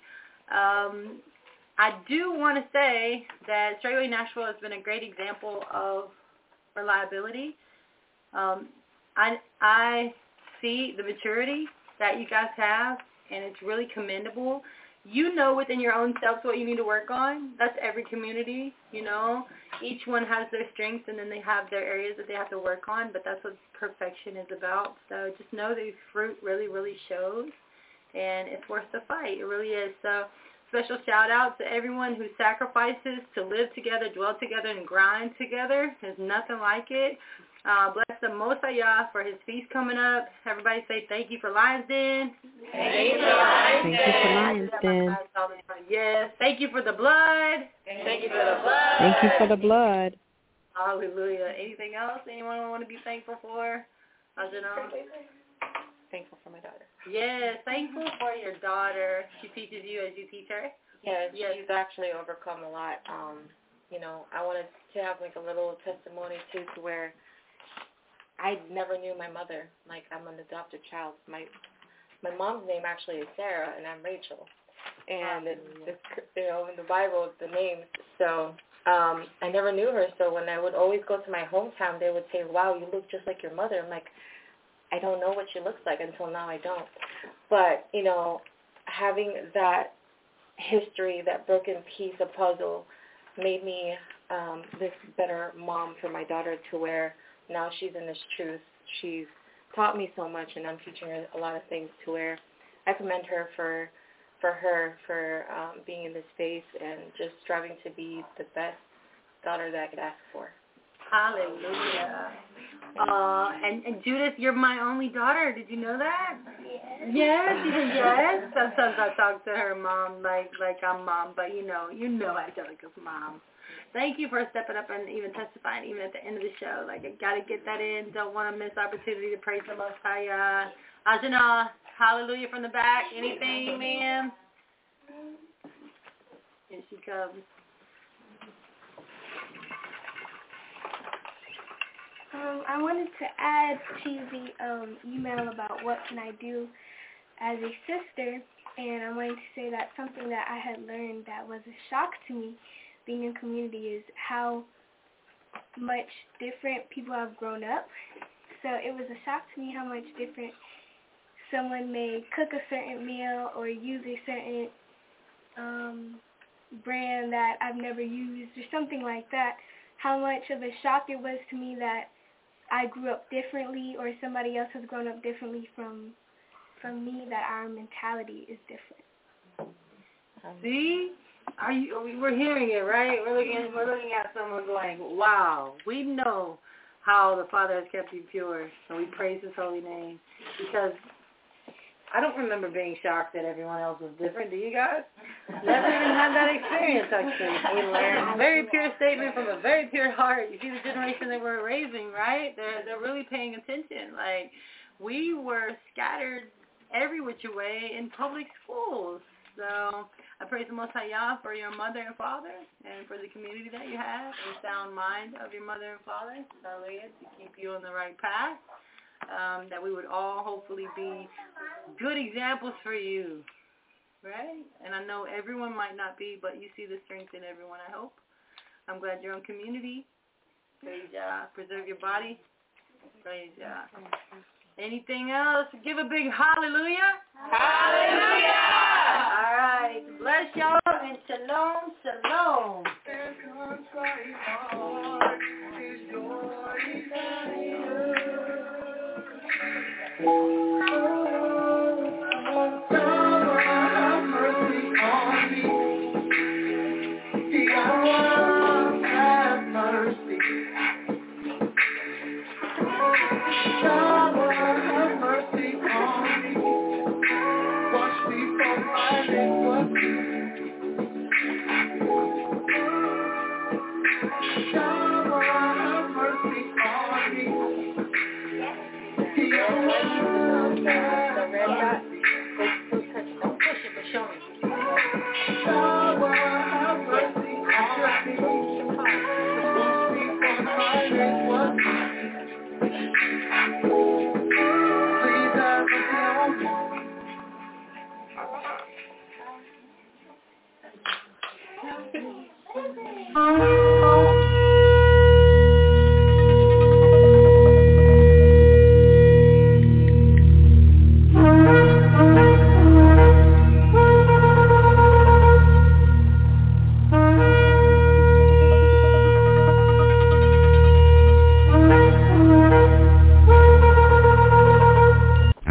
I do want to say that Straightway Nashville has been a great example of reliability. I see the maturity that you guys have, and it's really commendable. You know within your own selves what you need to work on. That's every community, you know. Each one has their strengths, and then they have their areas that they have to work on, but that's what perfection is about. So just know that fruit really, really shows, and it's worth the fight. It really is. So special shout out to everyone who sacrifices to live together, dwell together, and grind together. There's nothing like it. Bless the Most High for his feast coming up. Everybody say thank you for Lions Den. Thank you for Lions Den. Yes. Thank you for the blood. Thank you for the blood. Thank you for the blood. Hallelujah. Anything else anyone want to be thankful for? Thankful for my daughter. Yes, thankful for your daughter. She teaches you as you teach her? Yes. She's actually overcome a lot. You know, I wanted to have like a little testimony too, to where I never knew my mother. Like, I'm an adopted child. My mom's name actually is Sarah, and I'm Rachel. And it's you know, in the Bible, the names. So I never knew her. So when I would always go to my hometown, they would say, "Wow, you look just like your mother." I'm like, I don't know what she looks like until now. I don't. But you know, having that history, that broken piece of puzzle, made me this better mom for my daughter, to where now she's in this truth. She's taught me so much, and I'm teaching her a lot of things, to where I commend her for being in this space and just striving to be the best daughter that I could ask for. Hallelujah. And Judith, you're my only daughter. Did you know that? Yes. Yes. Sometimes I talk to her mom like I'm mom, but you know Angelica's mom. Thank you for stepping up and even testifying, even at the end of the show. Like, I got to get that in. Don't want to miss opportunity to praise the Most High. Ajana, hallelujah from the back. Anything, ma'am? Here she comes. I wanted to add to the email about what can I do as a sister, and I wanted to say that something that I had learned that was a shock to me being in community is how much different people have grown up. So it was a shock to me how much different someone may cook a certain meal or use a certain brand that I've never used or something like that. How much of a shock it was to me that I grew up differently, or somebody else has grown up differently from me, that our mentality is different. See? We're hearing it, right? We're looking at someone going, wow, we know how the Father has kept you pure, and we praise his holy name. Because I don't remember being shocked that everyone else was different. Do you guys? Never even had that experience, actually. We learned a very pure statement from a very pure heart. You see the generation that we're raising, right? They're really paying attention. Like, we were scattered every which way in public schools. So I praise the Most High for your mother and father, and for the community that you have, the sound mind of your mother and father, hallelujah, to keep you on the right path, that we would all hopefully be good examples for you, right? And I know everyone might not be, but you see the strength in everyone, I hope. I'm glad you're in community. Praise Yah. Preserve your body. Praise Yah. Anything else? Give a big hallelujah. Hallelujah! All right. Bless y'all and shalom, shalom.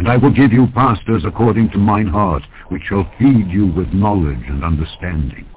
And I will give you pastors according to mine heart, which shall feed you with knowledge and understanding.